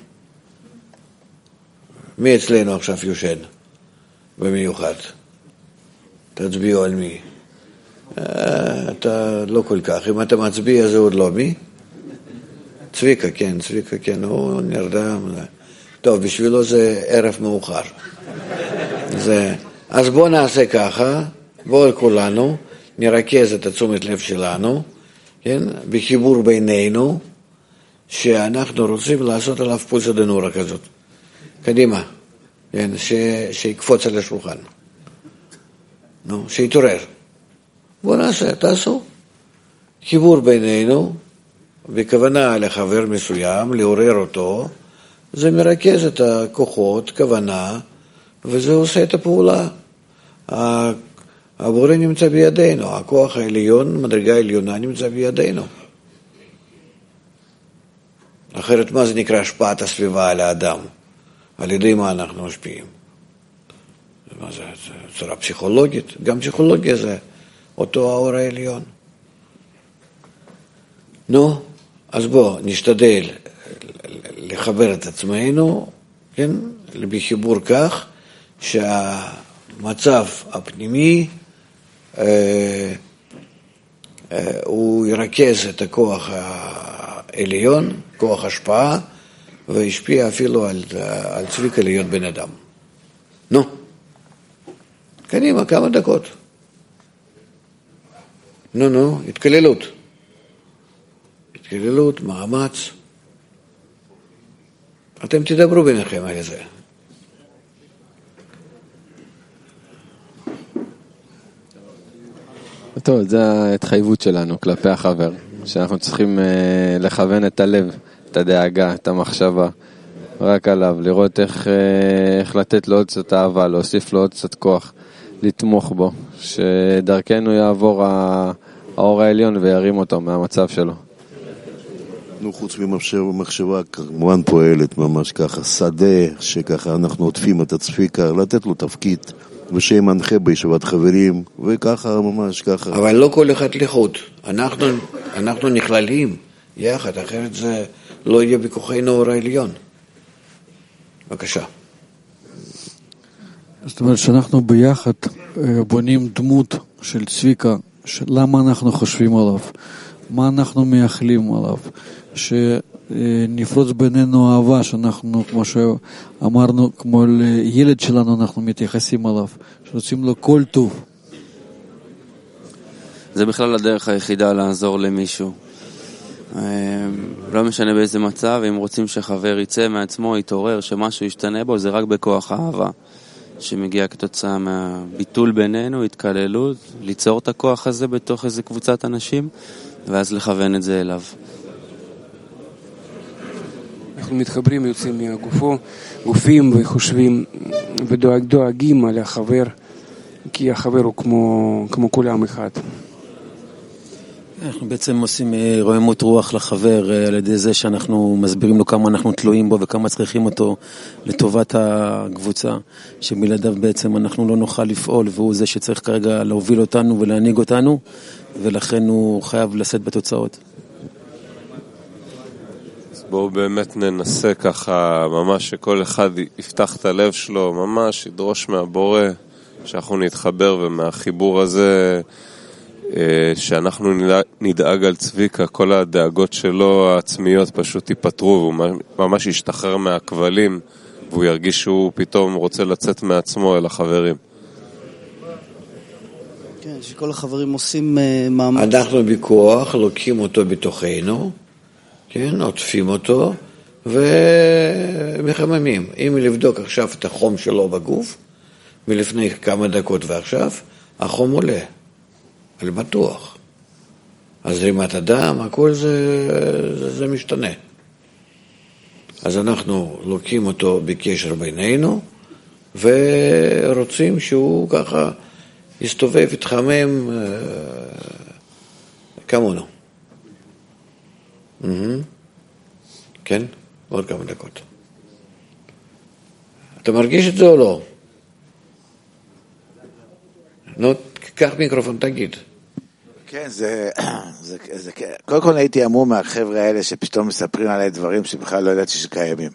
מי אצלנו עכשיו יושן? במיוחד. תצביעו על מי? אתה לא כל כך. אם אתה מצביע זה עוד לא מי? צביקה, כן, צביקה, כן. הוא נרדם. טוב, בשבילו זה ערב מאוחר. זה... אז בואו נעשה ככה, בואו כולנו נרכז את תשומת לב שלנו, כן? בחיבור בינינו, שאנחנו רוצים לעשות עליו פולסא דנורא כזאת. קדימה, כן? ש... שיקפוץ על השולחן. נו, שיתעורר. בואו נעשה, תעשו. חיבור בינינו, בכוונה לחבר מסוים, לעורר אותו, זה מרכז את הכוחות, כוונה, וזה עושה את הפעולה. הבורא נמצא בידינו, הכוח העליון, מדרגה העליונה נמצא בידינו. אחרת מה זה נקרא השפעת הסביבה על האדם? על ידי מה אנחנו משפיעים? מה זה? זה צורה פסיכולוגית. גם פסיכולוגיה זה אותו האור העליון. נו, אז בוא נשתדל לחבר את עצמנו, כן? בחיבור כך, שהמצב הפנימי אה, הוא ירכז את הכוח העליון, כוח השפעה, והשפיע אפילו על, על צביקה להיות בן אדם. נו, קדימה, כמה דקות. נו, נו, התקללות. התקללות, מאמץ. אתם תדברו ביניכם על זה. טוב, זו ההתחייבות שלנו כלפי החבר, שאנחנו צריכים uh, לכוון את הלב, את הדאגה, את המחשבה, רק עליו, לראות איך, uh, איך לתת לו עוד קצת אהבה, להוסיף לו עוד קצת כוח, לתמוך בו, שדרכנו יעבור האור העליון וירים אותו מהמצב שלו. נו, חוץ ממחשבה, כמובן פועלת ממש ככה, שדה שככה אנחנו עוטפים את הצפיקה, לתת לו תפקיד, ושמנחה בישיבת חברים, וככה ממש ככה. אבל לא כל אחד לחוד. אנחנו, אנחנו נכללים יחד, אחרת זה לא יהיה בכוחנו אור העליון. בבקשה. זאת אומרת שאנחנו ביחד בונים דמות של צביקה, למה אנחנו חושבים עליו, מה אנחנו מייחלים עליו, שנפרוץ בינינו אהבה, שאנחנו, כמו שאמרנו, כמו לילד שלנו אנחנו מתייחסים עליו, שרוצים לו כל טוב. זה בכלל הדרך היחידה לעזור למישהו. לא משנה באיזה מצב, אם רוצים שחבר יצא מעצמו, יתעורר, שמשהו ישתנה בו, זה רק בכוח האהבה, שמגיע כתוצאה מהביטול בינינו, התקללות, ליצור את הכוח הזה בתוך איזה קבוצת אנשים, ואז לכוון את זה אליו. אנחנו מתחברים, יוצאים מהגופו, גופים וחושבים ודואגים על החבר, כי החבר הוא כמו, כמו כולם אחד. אנחנו בעצם עושים רוממות רוח לחבר על ידי זה שאנחנו מסבירים לו כמה אנחנו תלויים בו וכמה צריכים אותו לטובת הקבוצה, שבלעדיו בעצם אנחנו לא נוכל לפעול, והוא זה שצריך כרגע להוביל אותנו ולהנהיג אותנו, ולכן הוא חייב לשאת בתוצאות. אז בואו באמת ננסה ככה, ממש שכל אחד יפתח את הלב שלו, ממש ידרוש מהבורא, שאנחנו נתחבר, ומהחיבור הזה שאנחנו נדאג על צביקה, כל הדאגות שלו העצמיות פשוט ייפטרו, והוא ממש ישתחרר מהכבלים, והוא ירגיש שהוא פתאום רוצה לצאת מעצמו אל החברים. כן, שכל החברים עושים מאמץ. אנחנו בכוח לוקחים אותו בתוכנו, כן, עוטפים אותו ומחממים. אם לבדוק עכשיו את החום שלו בגוף, מלפני כמה דקות ועכשיו, החום עולה. על בטוח. אז זרימת הדם, הכל זה, זה, זה משתנה. אז אנחנו לוקחים אותו בקשר בינינו, ורוצים שהוא ככה יסתובב, יתחמם אה, כמונו. Mm-hmm. כן? עוד כמה דקות. אתה מרגיש את זה או לא? נו, קח מיקרופון, תגיד. כן, זה, זה, זה, קודם כל הייתי אמור מהחבר'ה האלה שפתאום מספרים עליי דברים שבכלל לא ידעתי שקיימים.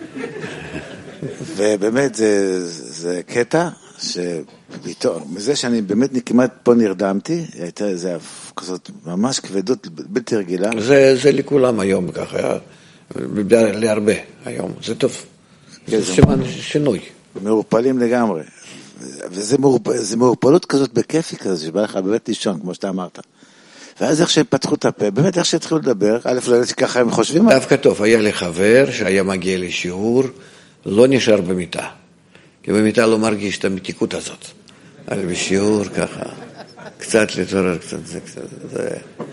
ובאמת זה, זה קטע שפתאום, מזה שאני באמת כמעט פה נרדמתי, הייתה איזה כזאת ממש כבדות בלתי רגילה. זה, זה לכולם היום ככה, להרבה היום, זה טוב. זה סימן שינוי. מעורפלים לגמרי. וזה מעורפ... זה מעורפלות כזאת בכיפי כזאת, שבא לך באמת לישון, כמו שאתה אמרת. ואז איך שהם פתחו את הפה, באמת איך שהתחילו לדבר, א' לא יודעת שככה הם חושבים. דווקא טוב, היה לי חבר שהיה מגיע לשיעור, לא נשאר במיטה. כי במיטה לא מרגיש את המתיקות הזאת. אבל בשיעור ככה, קצת להתעורר, קצת זה, קצת, זה,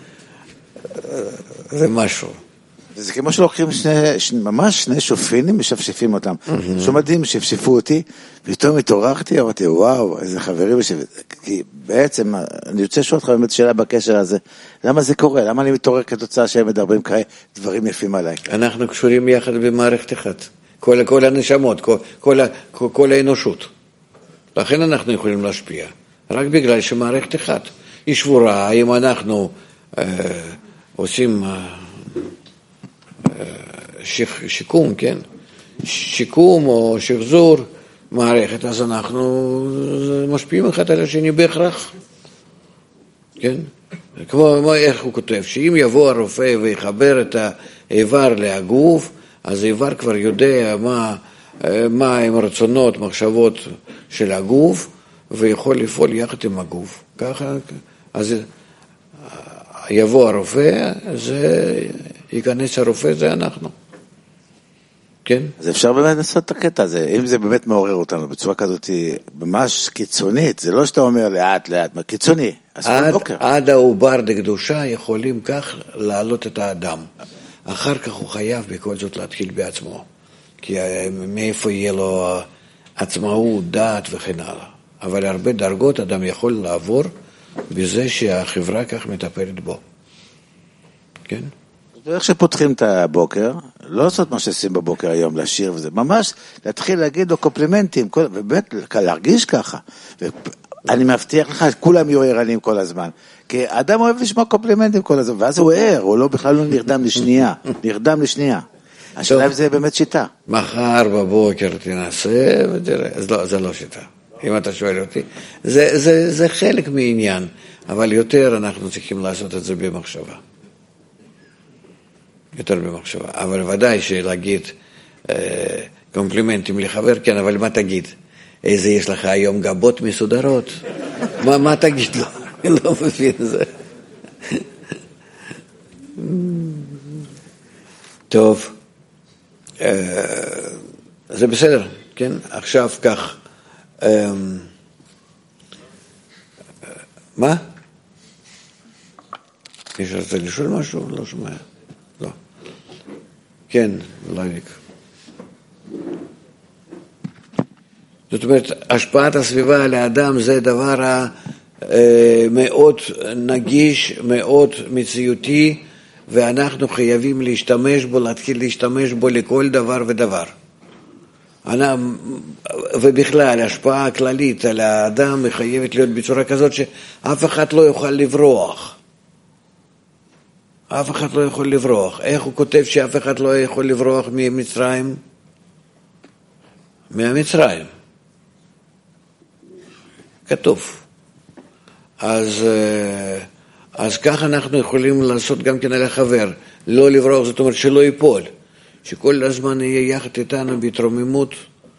זה משהו. וזה כמו שלוקחים שני, שני, ממש שני שופינים, משפשפים אותם. Mm-hmm. שומדים, שפשפו אותי, ופתאום התעוררתי, אמרתי, וואו, איזה חברים, כי בעצם, אני רוצה לשאול אותך באמת שאלה בקשר הזה, למה זה קורה? למה אני מתעורר כתוצאה שהם מדברים כאלה דברים יפים עליי? אנחנו קשורים יחד במערכת אחת. כל, כל הנשמות, כל, כל, כל, כל האנושות. לכן אנחנו יכולים להשפיע. רק בגלל שמערכת אחת. היא שבורה, אם אנחנו אה, עושים... אה, שיקום, כן? שיקום או שחזור מערכת, אז אנחנו משפיעים אחד על השני בהכרח. כן? כמו איך הוא כותב, שאם יבוא הרופא ויחבר את האיבר לגוף, אז האיבר כבר יודע מה, מה הם רצונות, מחשבות של הגוף, ויכול לפעול יחד עם הגוף. ככה, אז יבוא הרופא, זה ייכנס הרופא, זה אנחנו. כן? אז אפשר באמת לעשות את הקטע הזה, אם זה באמת מעורר אותנו בצורה כזאת ממש קיצונית, זה לא שאתה אומר לאט לאט, מה קיצוני. עד, עד העובר דקדושה יכולים כך להעלות את האדם. אחר כך הוא חייב בכל זאת להתחיל בעצמו. כי מאיפה יהיה לו עצמאות, דעת וכן הלאה. אבל הרבה דרגות אדם יכול לעבור בזה שהחברה כך מטפלת בו. כן? ואיך שפותחים את הבוקר, לא לעשות מה שעושים בבוקר היום, לשיר וזה, ממש להתחיל להגיד לו קומפלימנטים, ובאמת להרגיש ככה. ואני מבטיח לך, כולם יהיו ערניים כל הזמן. כי האדם אוהב לשמוע קומפלימנטים כל הזמן, ואז הוא ער, הוא לא בכלל לא נרדם לשנייה, נרדם לשנייה. השאלה זה באמת שיטה. מחר בבוקר תנסה ותראה, אז לא, זה לא שיטה. אם אתה שואל אותי, זה, זה, זה חלק מעניין, אבל יותר אנחנו צריכים לעשות את זה במחשבה. יותר במחשבה. אבל ודאי שלהגיד אה, קומפלימנטים לחבר, כן, אבל מה תגיד? איזה יש לך היום גבות מסודרות? מה, מה תגיד לו? אני לא מבין זה. טוב. אה, זה בסדר, כן? עכשיו כך. אה, מה? יש רוצה לשאול משהו? לא שומע. לא. כן, לייק. זאת אומרת, השפעת הסביבה על האדם זה דבר מאוד נגיש, מאוד מציאותי, ואנחנו חייבים להשתמש בו, להתחיל להשתמש בו לכל דבר ודבר. ובכלל, השפעה הכללית על האדם מחייבת להיות בצורה כזאת שאף אחד לא יוכל לברוח. אף אחד לא יכול לברוח. איך הוא כותב שאף אחד לא יכול לברוח ממצרים? מהמצרים. כתוב. אז, אז כך אנחנו יכולים לעשות גם כן על החבר. לא לברוח, זאת אומרת שלא ייפול. שכל הזמן יהיה יחד איתנו בהתרוממות,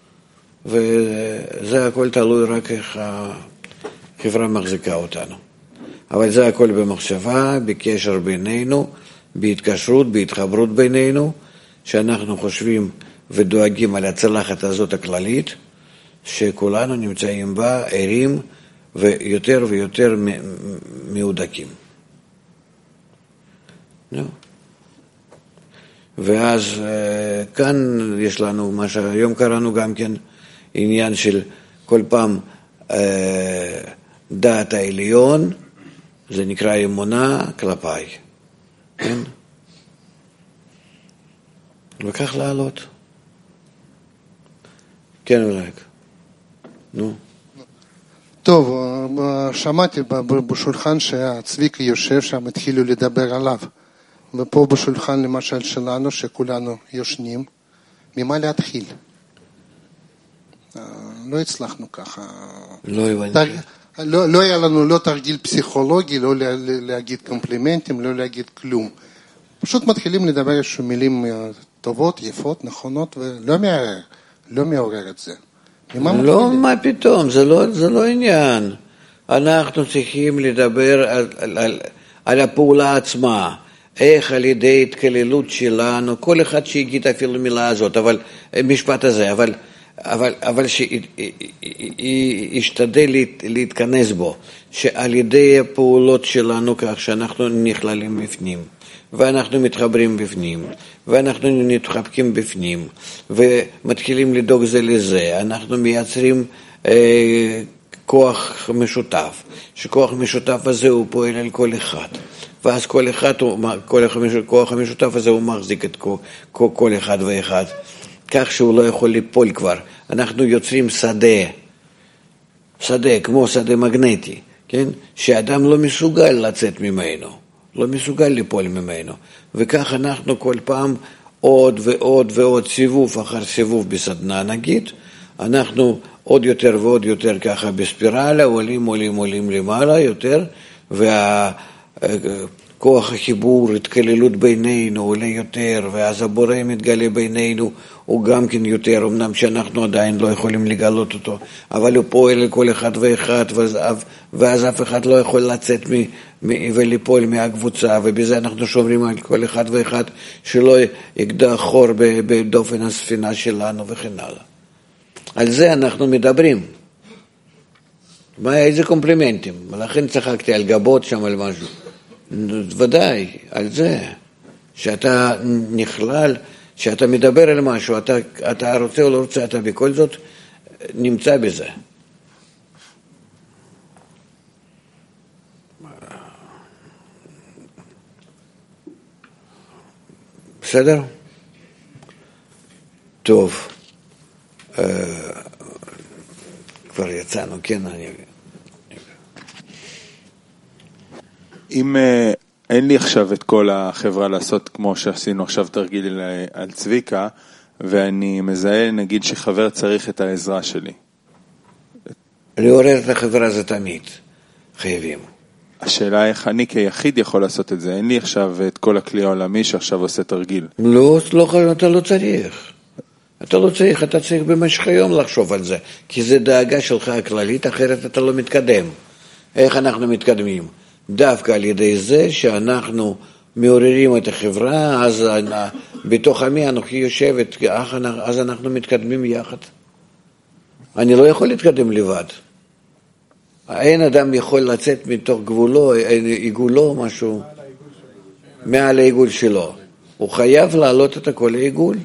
וזה הכל תלוי רק איך החברה מחזיקה אותנו. אבל זה הכל במחשבה, בקשר בינינו, בהתקשרות, בהתחברות בינינו, שאנחנו חושבים ודואגים על הצלחת הזאת הכללית, שכולנו נמצאים בה ערים ויותר ויותר מעודקים. No. ואז כאן יש לנו מה שהיום קראנו גם כן עניין של כל פעם דעת העליון, זה נקרא אמונה כלפיי, כן? וכך לעלות. כן, אולי. נו. טוב, שמעתי בשולחן שהצביקי יושב שם, התחילו לדבר עליו. ופה בשולחן למשל שלנו, שכולנו יושנים, ממה להתחיל? לא הצלחנו ככה. לא הבנתי. לא, לא היה לנו לא תרגיל פסיכולוגי, לא להגיד קומפלימנטים, לא להגיד כלום. פשוט מתחילים לדבר איזשהו מילים טובות, יפות, נכונות, ולא מערער, לא מעורר את זה. לא, מה פתאום, זה לא, זה לא עניין. אנחנו צריכים לדבר על, על, על, על הפעולה עצמה. איך על ידי התקללות שלנו, כל אחד שיגיד אפילו מילה הזאת, אבל משפט הזה, אבל, אבל, אבל שישתדל להתכנס בו, שעל ידי הפעולות שלנו כך שאנחנו נכללים בפנים, ואנחנו מתחברים בפנים, ואנחנו נתחבקים בפנים, ומתחילים לדאוג זה לזה, אנחנו מייצרים אה, כוח משותף, שכוח משותף הזה הוא פועל על כל אחד. ואז כל אחד, כל הכוח המשותף הזה הוא מחזיק את כל, כל, כל אחד ואחד, כך שהוא לא יכול ליפול כבר. אנחנו יוצרים שדה, שדה כמו שדה מגנטי, כן? שאדם לא מסוגל לצאת ממנו, לא מסוגל ליפול ממנו. וכך אנחנו כל פעם עוד ועוד ועוד סיבוב אחר סיבוב בסדנה נגיד, אנחנו עוד יותר ועוד יותר ככה בספירלה, עולים עולים עולים למעלה יותר, וה... כוח החיבור, התקללות בינינו עולה יותר, ואז הבורא מתגלה בינינו, הוא גם כן יותר, אמנם שאנחנו עדיין לא יכולים לגלות אותו, אבל הוא פועל לכל אחד ואחד, ואז, ואז אף אחד לא יכול לצאת מ, מ, וליפול מהקבוצה, ובזה אנחנו שומרים על כל אחד ואחד, שלא יגדע חור בדופן הספינה שלנו וכן הלאה. על זה אנחנו מדברים. מה, איזה קומפלימנטים? לכן צחקתי על גבות שם על משהו. ודאי, על זה, שאתה נכלל, שאתה מדבר על משהו, אתה, אתה רוצה או לא רוצה, אתה בכל זאת נמצא בזה. בסדר? טוב. כבר יצאנו, כן, אני... אם uh, אין לי עכשיו את כל החברה לעשות כמו שעשינו עכשיו תרגיל על צביקה, ואני מזהה, נגיד שחבר צריך את העזרה שלי. לעורר את החברה זה תמיד, חייבים. השאלה איך אני כיחיד יכול לעשות את זה, אין לי עכשיו את כל הכלי העולמי שעכשיו עושה תרגיל. לא, לא, אתה לא צריך. אתה לא צריך, אתה צריך במשך היום לחשוב על זה, כי זה דאגה שלך הכללית, אחרת אתה לא מתקדם. איך אנחנו מתקדמים? דווקא על ידי זה שאנחנו מעוררים את החברה, אז בתוך עמי אנוכי יושבת, אז אנחנו מתקדמים יחד. אני לא יכול להתקדם לבד. אין אדם יכול לצאת מתוך גבולו, עיגולו, משהו, מעל העיגול שלו. הוא חייב לעלות את הכל לעיגול.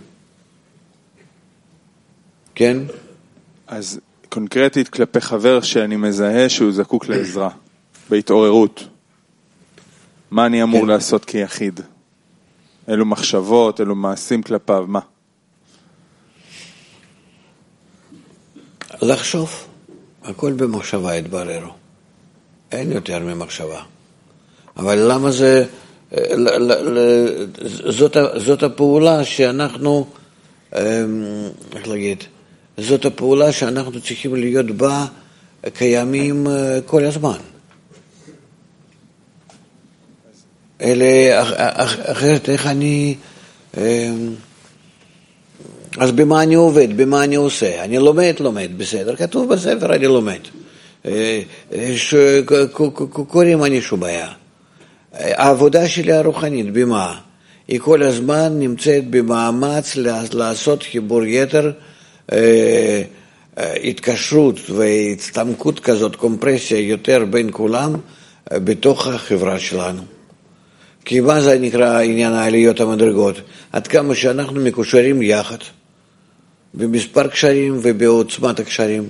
כן? אז קונקרטית כלפי חבר שאני מזהה שהוא זקוק לעזרה, בהתעוררות. מה אני אמור כן. לעשות כיחיד? אלו מחשבות, אלו מעשים כלפיו, מה? לחשוב. הכל במחשבה יתברר. אין יותר ממחשבה. אבל למה זה... זאת, זאת הפעולה שאנחנו... איך להגיד? זאת הפעולה שאנחנו צריכים להיות בה קיימים כל הזמן. אלה, אחרת איך אני... אז במה אני עובד, במה אני עושה? אני לומד, לומד, בסדר, כתוב בספר, אני לומד. קוראים אני שום בעיה. העבודה שלי הרוחנית, במה? היא כל הזמן נמצאת במאמץ לעשות חיבור יתר, התקשרות והצטמקות כזאת, קומפרסיה יותר בין כולם בתוך החברה שלנו. כי מה זה נקרא עניין העליות המדרגות? עד כמה שאנחנו מקושרים יחד, במספר קשרים ובעוצמת הקשרים.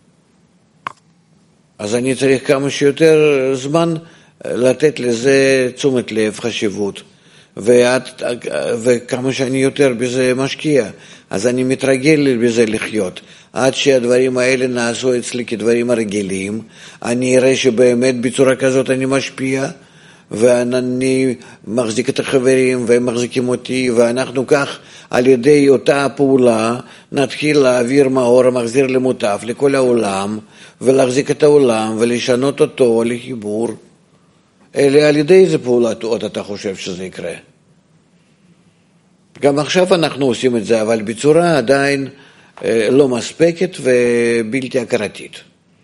אז אני צריך כמה שיותר זמן לתת לזה תשומת לב, חשיבות. ועד, וכמה שאני יותר בזה משקיע, אז אני מתרגל בזה לחיות. עד שהדברים האלה נעשו אצלי כדברים הרגילים, אני אראה שבאמת בצורה כזאת אני משפיע, ואני מחזיק את החברים והם מחזיקים אותי, ואנחנו כך על ידי אותה פעולה נתחיל להעביר מאור המחזיר למוטף לכל העולם, ולהחזיק את העולם ולשנות אותו לחיבור. אלה על ידי איזה פעולת עוד אתה חושב שזה יקרה. גם עכשיו אנחנו עושים את זה, אבל בצורה עדיין אה, לא מספקת ובלתי הכרתית.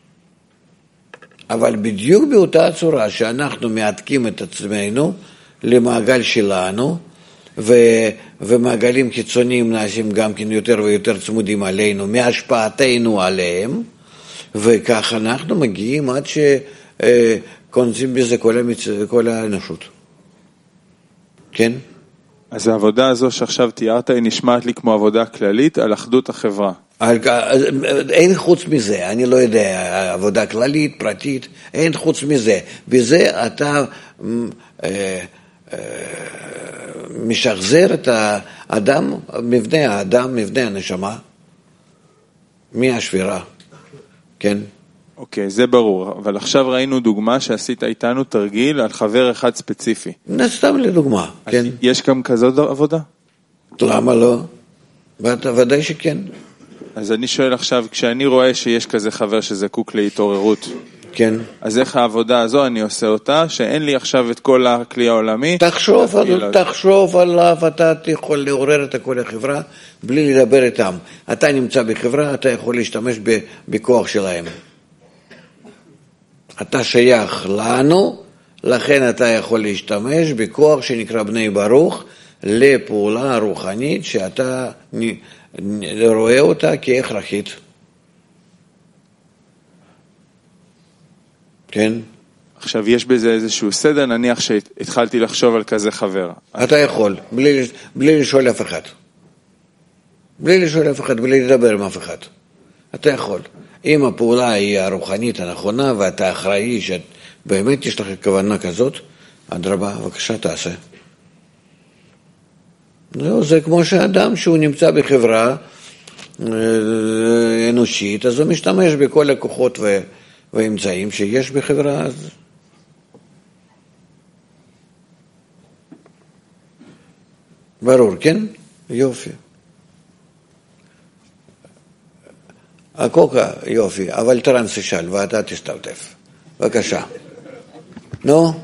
אבל בדיוק באותה צורה שאנחנו מעתקים את עצמנו למעגל שלנו, ו, ומעגלים חיצוניים נעשים גם כן יותר ויותר צמודים עלינו, מהשפעתנו עליהם, וכך אנחנו מגיעים עד שקונצים בזה כל, המצ... כל האנושות. כן? אז העבודה הזו שעכשיו תיארת היא נשמעת לי כמו עבודה כללית על אחדות החברה. אין חוץ מזה, אני לא יודע, עבודה כללית, פרטית, אין חוץ מזה. בזה אתה אה, אה, משחזר את האדם, מבנה האדם, מבנה הנשמה, מהשבירה, כן? אוקיי, זה ברור, אבל עכשיו ראינו דוגמה שעשית איתנו תרגיל על חבר אחד ספציפי. נסתם לדוגמה, כן. יש גם כזאת עבודה? למה לא? ודאי שכן. אז אני שואל עכשיו, כשאני רואה שיש כזה חבר שזקוק להתעוררות, כן. אז איך העבודה הזו אני עושה אותה, שאין לי עכשיו את כל הכלי העולמי? תחשוב, על, תחשוב עליו, אתה יכול לעורר את כל החברה בלי לדבר איתם. אתה נמצא בחברה, אתה יכול להשתמש בכוח שלהם. אתה שייך לנו, לכן אתה יכול להשתמש בכוח שנקרא בני ברוך, לפעולה רוחנית שאתה רואה אותה כהכרחית. כן. עכשיו יש בזה איזשהו סדר, נניח שהתחלתי לחשוב על כזה חבר. אתה יכול, בלי, בלי לשאול אף אחד. בלי לשאול אף אחד, בלי לדבר עם אף אחד. אתה יכול. אם הפעולה היא הרוחנית הנכונה ואתה אחראי שבאמת יש לך כוונה כזאת, אדרבה, בבקשה תעשה. זהו, זה כמו שאדם שהוא נמצא בחברה אנושית, אז הוא משתמש בכל הכוחות ו... והאמצעים שיש בחברה. אז... ברור, כן? יופי. הקוקה, יופי, אבל טרנס ישאל, ואתה תשתתף. בבקשה. נו?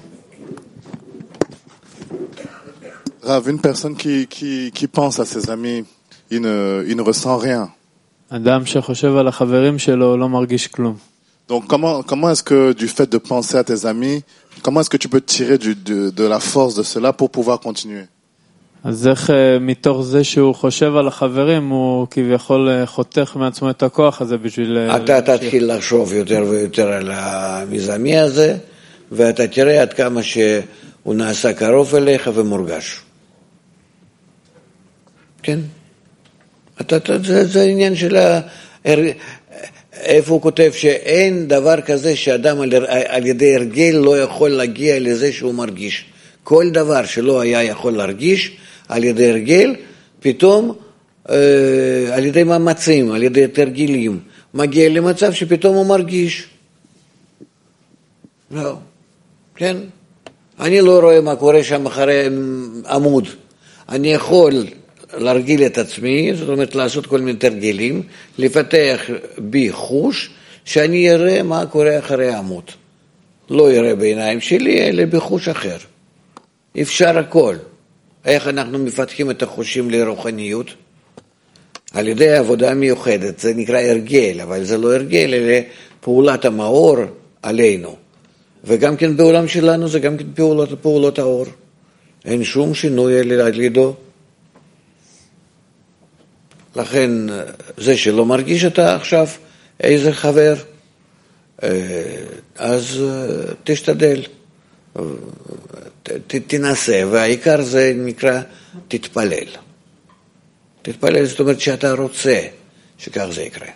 Rav, une personne qui, qui, qui pense à ses amis, il ne, il ne ressent rien. אדם שחושב על החברים שלו לא מרגיש כלום. Donc comment, comment est-ce que du fait de penser à tes amis, comment est-ce que tu peux tirer du, de, de la force de cela pour pouvoir continuer? אז איך מתוך זה שהוא חושב על החברים, הוא כביכול חותך מעצמו את הכוח הזה בשביל... אתה תתחיל לחשוב יותר ויותר על המזמי הזה, ואתה תראה עד כמה שהוא נעשה קרוב אליך ומורגש. כן. אתה, זה, זה עניין של ה... איפה הוא כותב שאין דבר כזה שאדם על, על ידי הרגל לא יכול להגיע לזה שהוא מרגיש. כל דבר שלא היה יכול להרגיש על ידי הרגל, פתאום אה, על ידי מאמצים, על ידי תרגילים, מגיע למצב שפתאום הוא מרגיש. לא. כן? אני לא רואה מה קורה שם אחרי עמוד. אני יכול להרגיל את עצמי, זאת אומרת לעשות כל מיני תרגילים, לפתח בי חוש, שאני אראה מה קורה אחרי העמוד. לא יראה בעיניים שלי, אלא בחוש אחר. אפשר הכל. איך אנחנו מפתחים את החושים לרוחניות? על ידי עבודה מיוחדת, זה נקרא הרגל, אבל זה לא הרגל, אלא פעולת המאור עלינו. וגם כן בעולם שלנו זה גם כן פעולות, פעולות האור. אין שום שינוי על ידו. לכן זה שלא מרגיש אתה עכשיו איזה חבר, אז תשתדל, תנסה, והעיקר זה נקרא תתפלל. תתפלל, זאת אומרת שאתה רוצה שכך זה יקרה.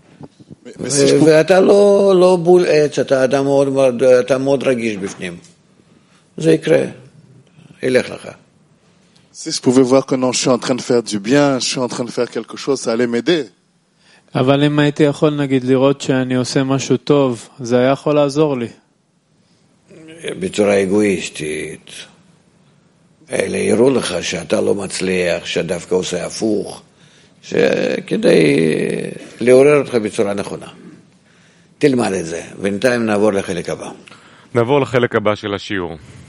ואתה לא, לא בול עץ, אתה אדם מאוד, אתה מאוד רגיש בפנים. זה יקרה, ילך לך. Si je pouvais voir que non, je suis en train de faire du bien, je suis en train de faire quelque chose, ça allait m'aider. אבל אם הייתי יכול נגיד לראות שאני עושה משהו טוב, זה היה יכול לעזור לי. בצורה אגואיסטית, אלה יראו לך שאתה לא מצליח, שדווקא עושה הפוך, שכדי לעורר אותך בצורה נכונה. תלמד את זה, בינתיים נעבור לחלק הבא. נעבור לחלק הבא של השיעור.